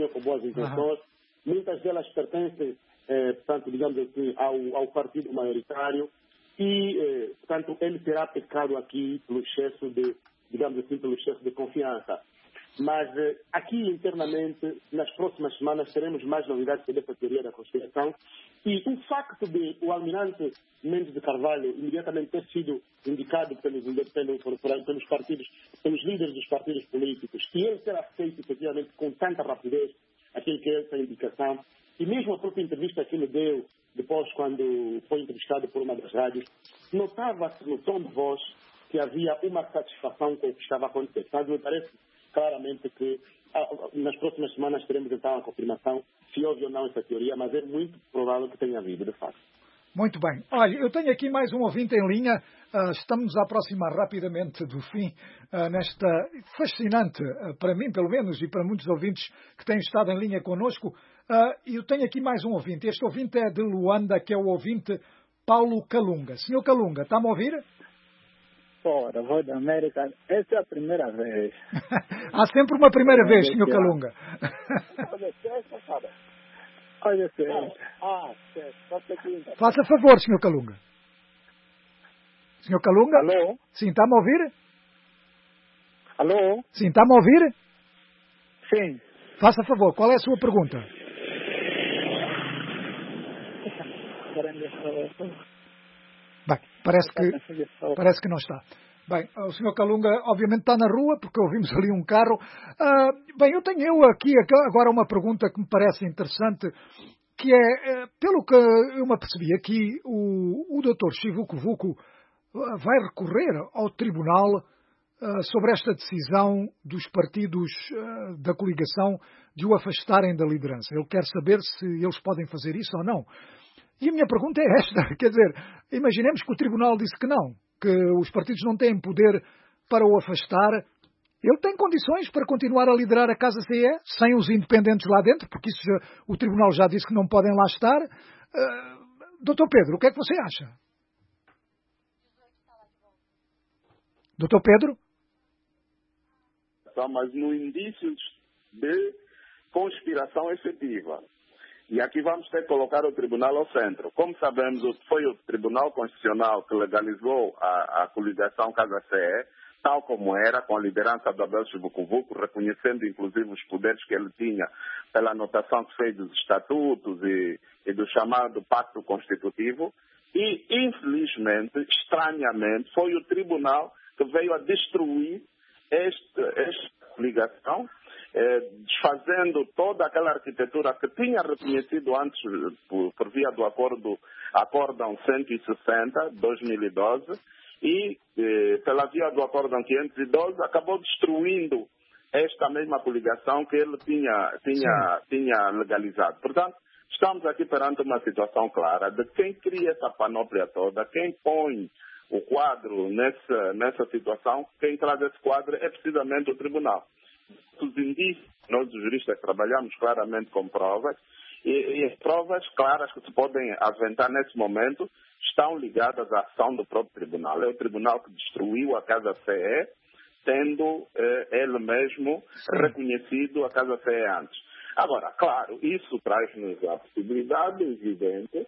Muitas delas pertencem, portanto, digamos assim, ao partido maioritário e, portanto, ele terá pecado aqui pelo excesso de confiança. Mas aqui internamente, nas próximas semanas, teremos mais novidades sobre essa teoria da conspiração. E o facto de o almirante Mendes de Carvalho imediatamente ter sido indicado pelos partidos, pelos líderes dos partidos políticos, e ele ter aceito, efetivamente, com tanta rapidez, aquilo que é essa indicação, e mesmo a própria entrevista que ele deu, depois, quando foi entrevistado por uma das rádios, notava-se no tom de voz que havia uma satisfação com o que estava acontecendo. Mas me parece claramente que nas próximas semanas teremos então a confirmação se houve ou não essa teoria, mas é muito provável que tenha havido, de facto. Muito bem. Olha, eu tenho aqui mais um ouvinte em linha. Estamos a aproximar rapidamente do fim nesta fascinante, para mim pelo menos, e para muitos ouvintes que têm estado em linha connosco. E eu tenho aqui mais um ouvinte. Este ouvinte é de Luanda, que é o ouvinte Paulo Calunga. Senhor Calunga, está-me a ouvir? Ora, Voz da América, essa é a primeira vez. Há sempre uma primeira vez, Senhor Calunga. Olha, faça favor, Senhor Calunga. Senhor Calunga? Alô? Sim, está-me a ouvir? Alô? Sim, está-me a ouvir? Sim. Faça favor, qual é a sua pergunta? Bem, parece que não está. Bem, o Sr. Calunga obviamente está na rua, porque ouvimos ali um carro. Bem, eu tenho aqui agora uma pergunta que me parece interessante, que é, pelo que eu me apercebi aqui, o Dr. Chivuco Vuco vai recorrer ao Tribunal sobre esta decisão dos partidos da coligação de o afastarem da liderança. Ele quer saber se eles podem fazer isso ou não. E a minha pergunta é esta, quer dizer, imaginemos que o Tribunal disse que não, que os partidos não têm poder para o afastar. Ele tem condições para continuar a liderar a Casa CE, sem os independentes lá dentro, porque isso o Tribunal já disse que não podem lá estar. Dr. Pedro, o que é que você acha? Dr. Pedro? Mas no indício de conspiração efetiva. E aqui vamos ter que colocar o Tribunal ao centro. Como sabemos, foi o Tribunal Constitucional que legalizou a coligação Casa CE, tal como era, com a liderança do Abel Chivuco Vuco, reconhecendo inclusive os poderes que ele tinha pela anotação que fez dos estatutos e do chamado Pacto Constitutivo. E, infelizmente, estranhamente, foi o Tribunal que veio a destruir esta coligação, desfazendo toda aquela arquitetura que tinha reconhecido antes por via do Acórdão 160, 2012, e pela via do Acórdão 512 acabou destruindo esta mesma coligação que ele tinha legalizado. Portanto, estamos aqui perante uma situação clara de quem cria essa panóplia toda, quem põe o quadro nessa situação, quem traz esse quadro é precisamente o tribunal. Os indícios, nós os juristas trabalhamos claramente com provas, e as provas claras que se podem aventar nesse momento estão ligadas à ação do próprio tribunal. É o tribunal que destruiu a Casa CE, tendo ele mesmo reconhecido a Casa CE antes. Agora, claro, isso traz-nos a possibilidade evidente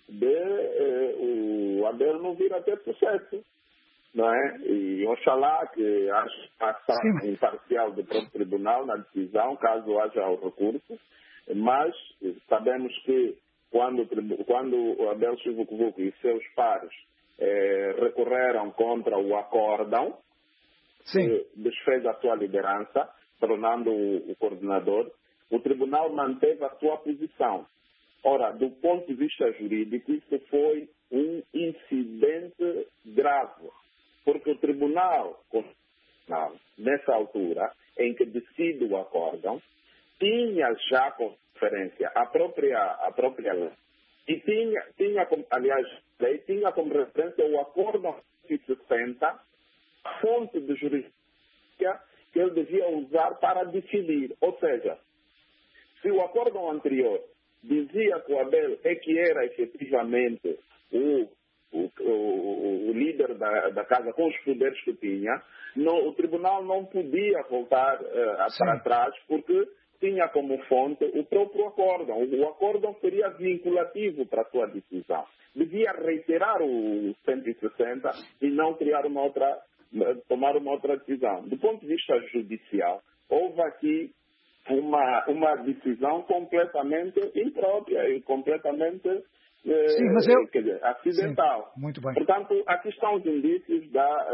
de o Abel não vir a ter sucesso, não é? E oxalá que haja ação imparcial do próprio tribunal na decisão, caso haja o recurso, mas sabemos que quando o Abel Chivucovuco e seus pares recorreram contra o acórdão, desfez a sua liderança, tornando o coordenador, o tribunal manteve a sua posição. Ora, do ponto de vista jurídico, isso foi um incidente grave, porque o tribunal, nessa altura, em que decide o acórdão, tinha já conferência a própria lei. E tinha como referência o acórdão 60, fonte de jurisdição que ele devia usar para decidir. Ou seja, se o acórdão anterior dizia que o Abel que era efetivamente o líder da casa com os poderes que tinha, o tribunal não podia voltar para trás porque tinha como fonte o próprio acórdão. O acórdão seria vinculativo para a sua decisão. Devia reiterar o 160 e não tomar uma outra decisão. Do ponto de vista judicial, houve aqui uma decisão completamente imprópria e completamente acidental. Sim, muito bem. Portanto, aqui estão os indícios da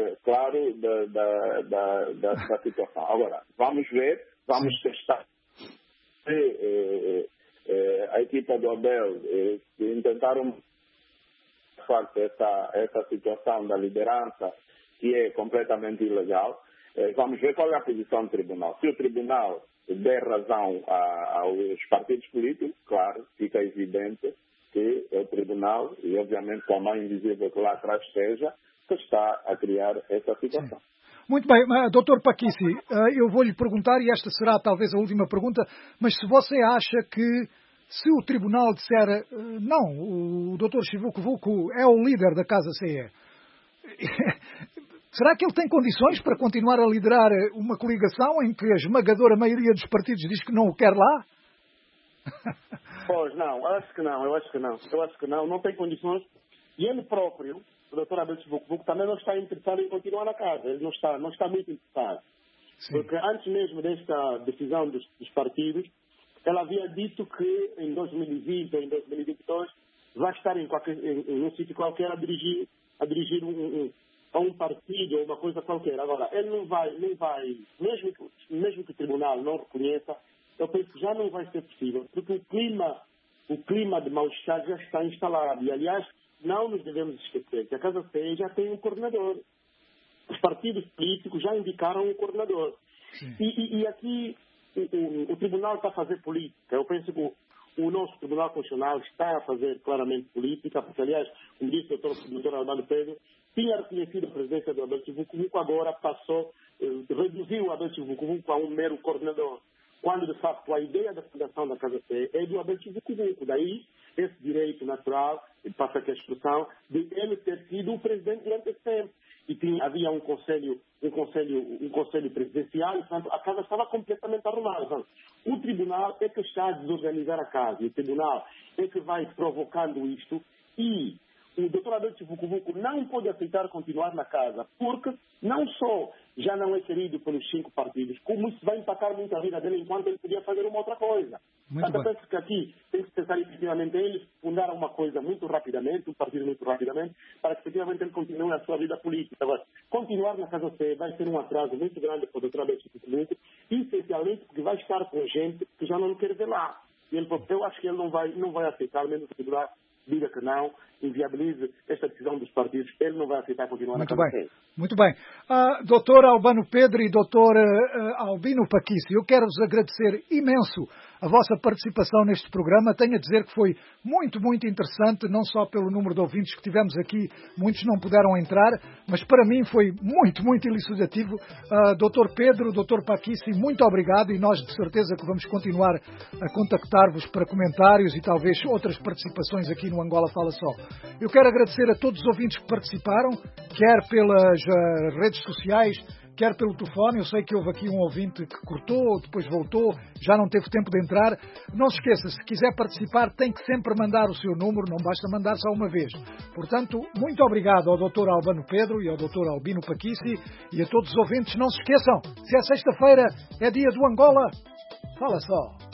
situação. Agora, vamos ver, vamos testar. A equipa do Abel intentaram, de facto, essa situação da liderança, que é completamente ilegal. Vamos ver qual é a posição do tribunal. Se o tribunal der razão aos partidos políticos, claro, fica evidente que é o tribunal, e obviamente com a mão invisível que lá atrás esteja, que está a criar essa situação. Sim. Muito bem, Dr. Paquici, eu vou-lhe perguntar, e esta será talvez a última pergunta, mas se você acha que se o tribunal disser não, o Dr. Chivucovuco é o líder da Casa CE, será que ele tem condições para continuar a liderar uma coligação em que a esmagadora maioria dos partidos diz que não o quer lá? Pois não, eu acho que não, não tem condições. E ele próprio, o Dr. Abel Chivucovuco, também não está interessado em continuar na casa. Ele não está muito interessado. Sim. Porque antes mesmo desta decisão dos partidos, ela havia dito que em 2020 ou em 2022 vai estar em um sítio qualquer a dirigir a um partido ou uma coisa qualquer. Agora, ele não vai, mesmo que o tribunal não reconheça, eu penso que já não vai ser possível, porque o clima de mal-estar já está instalado. E, aliás, não nos devemos esquecer que a Casa CE já tem um coordenador. Os partidos políticos já indicaram um coordenador. E aqui o tribunal está a fazer política. Eu penso que o nosso Tribunal Constitucional está a fazer claramente política, porque, aliás, como disse o Dr. Armando Pedro, tinha reconhecido a presidência do Abel Chivucovuco, agora reduziu o Abel Chivucovuco a um mero coordenador, quando, de facto, a ideia da fundação da Casa CE é do Abel Chivucovuco. Daí, esse direito natural, passa aqui a expressão, de ele ter sido o presidente durante esse tempo. E havia um conselho presidencial, e, portanto, a casa estava completamente arrumada. Portanto, o tribunal é que está a desorganizar a casa, e o tribunal é que vai provocando isto, e o Dr. Abel Chivucovuco não pode aceitar continuar na casa, porque não só já não é querido pelos 5 partidos, como isso vai impactar muito a vida dele enquanto ele podia fazer uma outra coisa. Portanto, eu penso que aqui tem que pensar efetivamente eles fundaram uma coisa muito rapidamente, um partido muito rapidamente, para que efetivamente ele continue a sua vida política. Agora, continuar na Casa CE vai ser um atraso muito grande para o Dr. Abel Chivucovuco, especialmente porque vai estar com gente que já não quer ver lá. E eu acho que ele não vai aceitar, mesmo que o tribunal diga que não, inviabilize esta decisão dos partidos, ele não vai aceitar continuar na Casa CE. Muito bem. Doutor Albano Pedro e doutor Albino Paquici, eu quero-vos agradecer imenso a vossa participação neste programa. Tenho a dizer que foi muito, muito interessante, não só pelo número de ouvintes que tivemos aqui, muitos não puderam entrar, mas para mim foi muito, muito elucidativo. Doutor Pedro, doutor Paquici, muito obrigado e nós de certeza que vamos continuar a contactar-vos para comentários e talvez outras participações aqui no Angola Fala Só. Eu quero agradecer a todos os ouvintes que participaram, quer pelas redes sociais, quer pelo telefone. Eu sei que houve aqui um ouvinte que cortou, depois voltou, já não teve tempo de entrar. Não se esqueça, se quiser participar, tem que sempre mandar o seu número, não basta mandar só uma vez. Portanto, muito obrigado ao Dr. Albano Pedro e ao Dr. Albino Paquici e a todos os ouvintes. Não se esqueçam, se é sexta-feira, é dia do Angola. Fala só.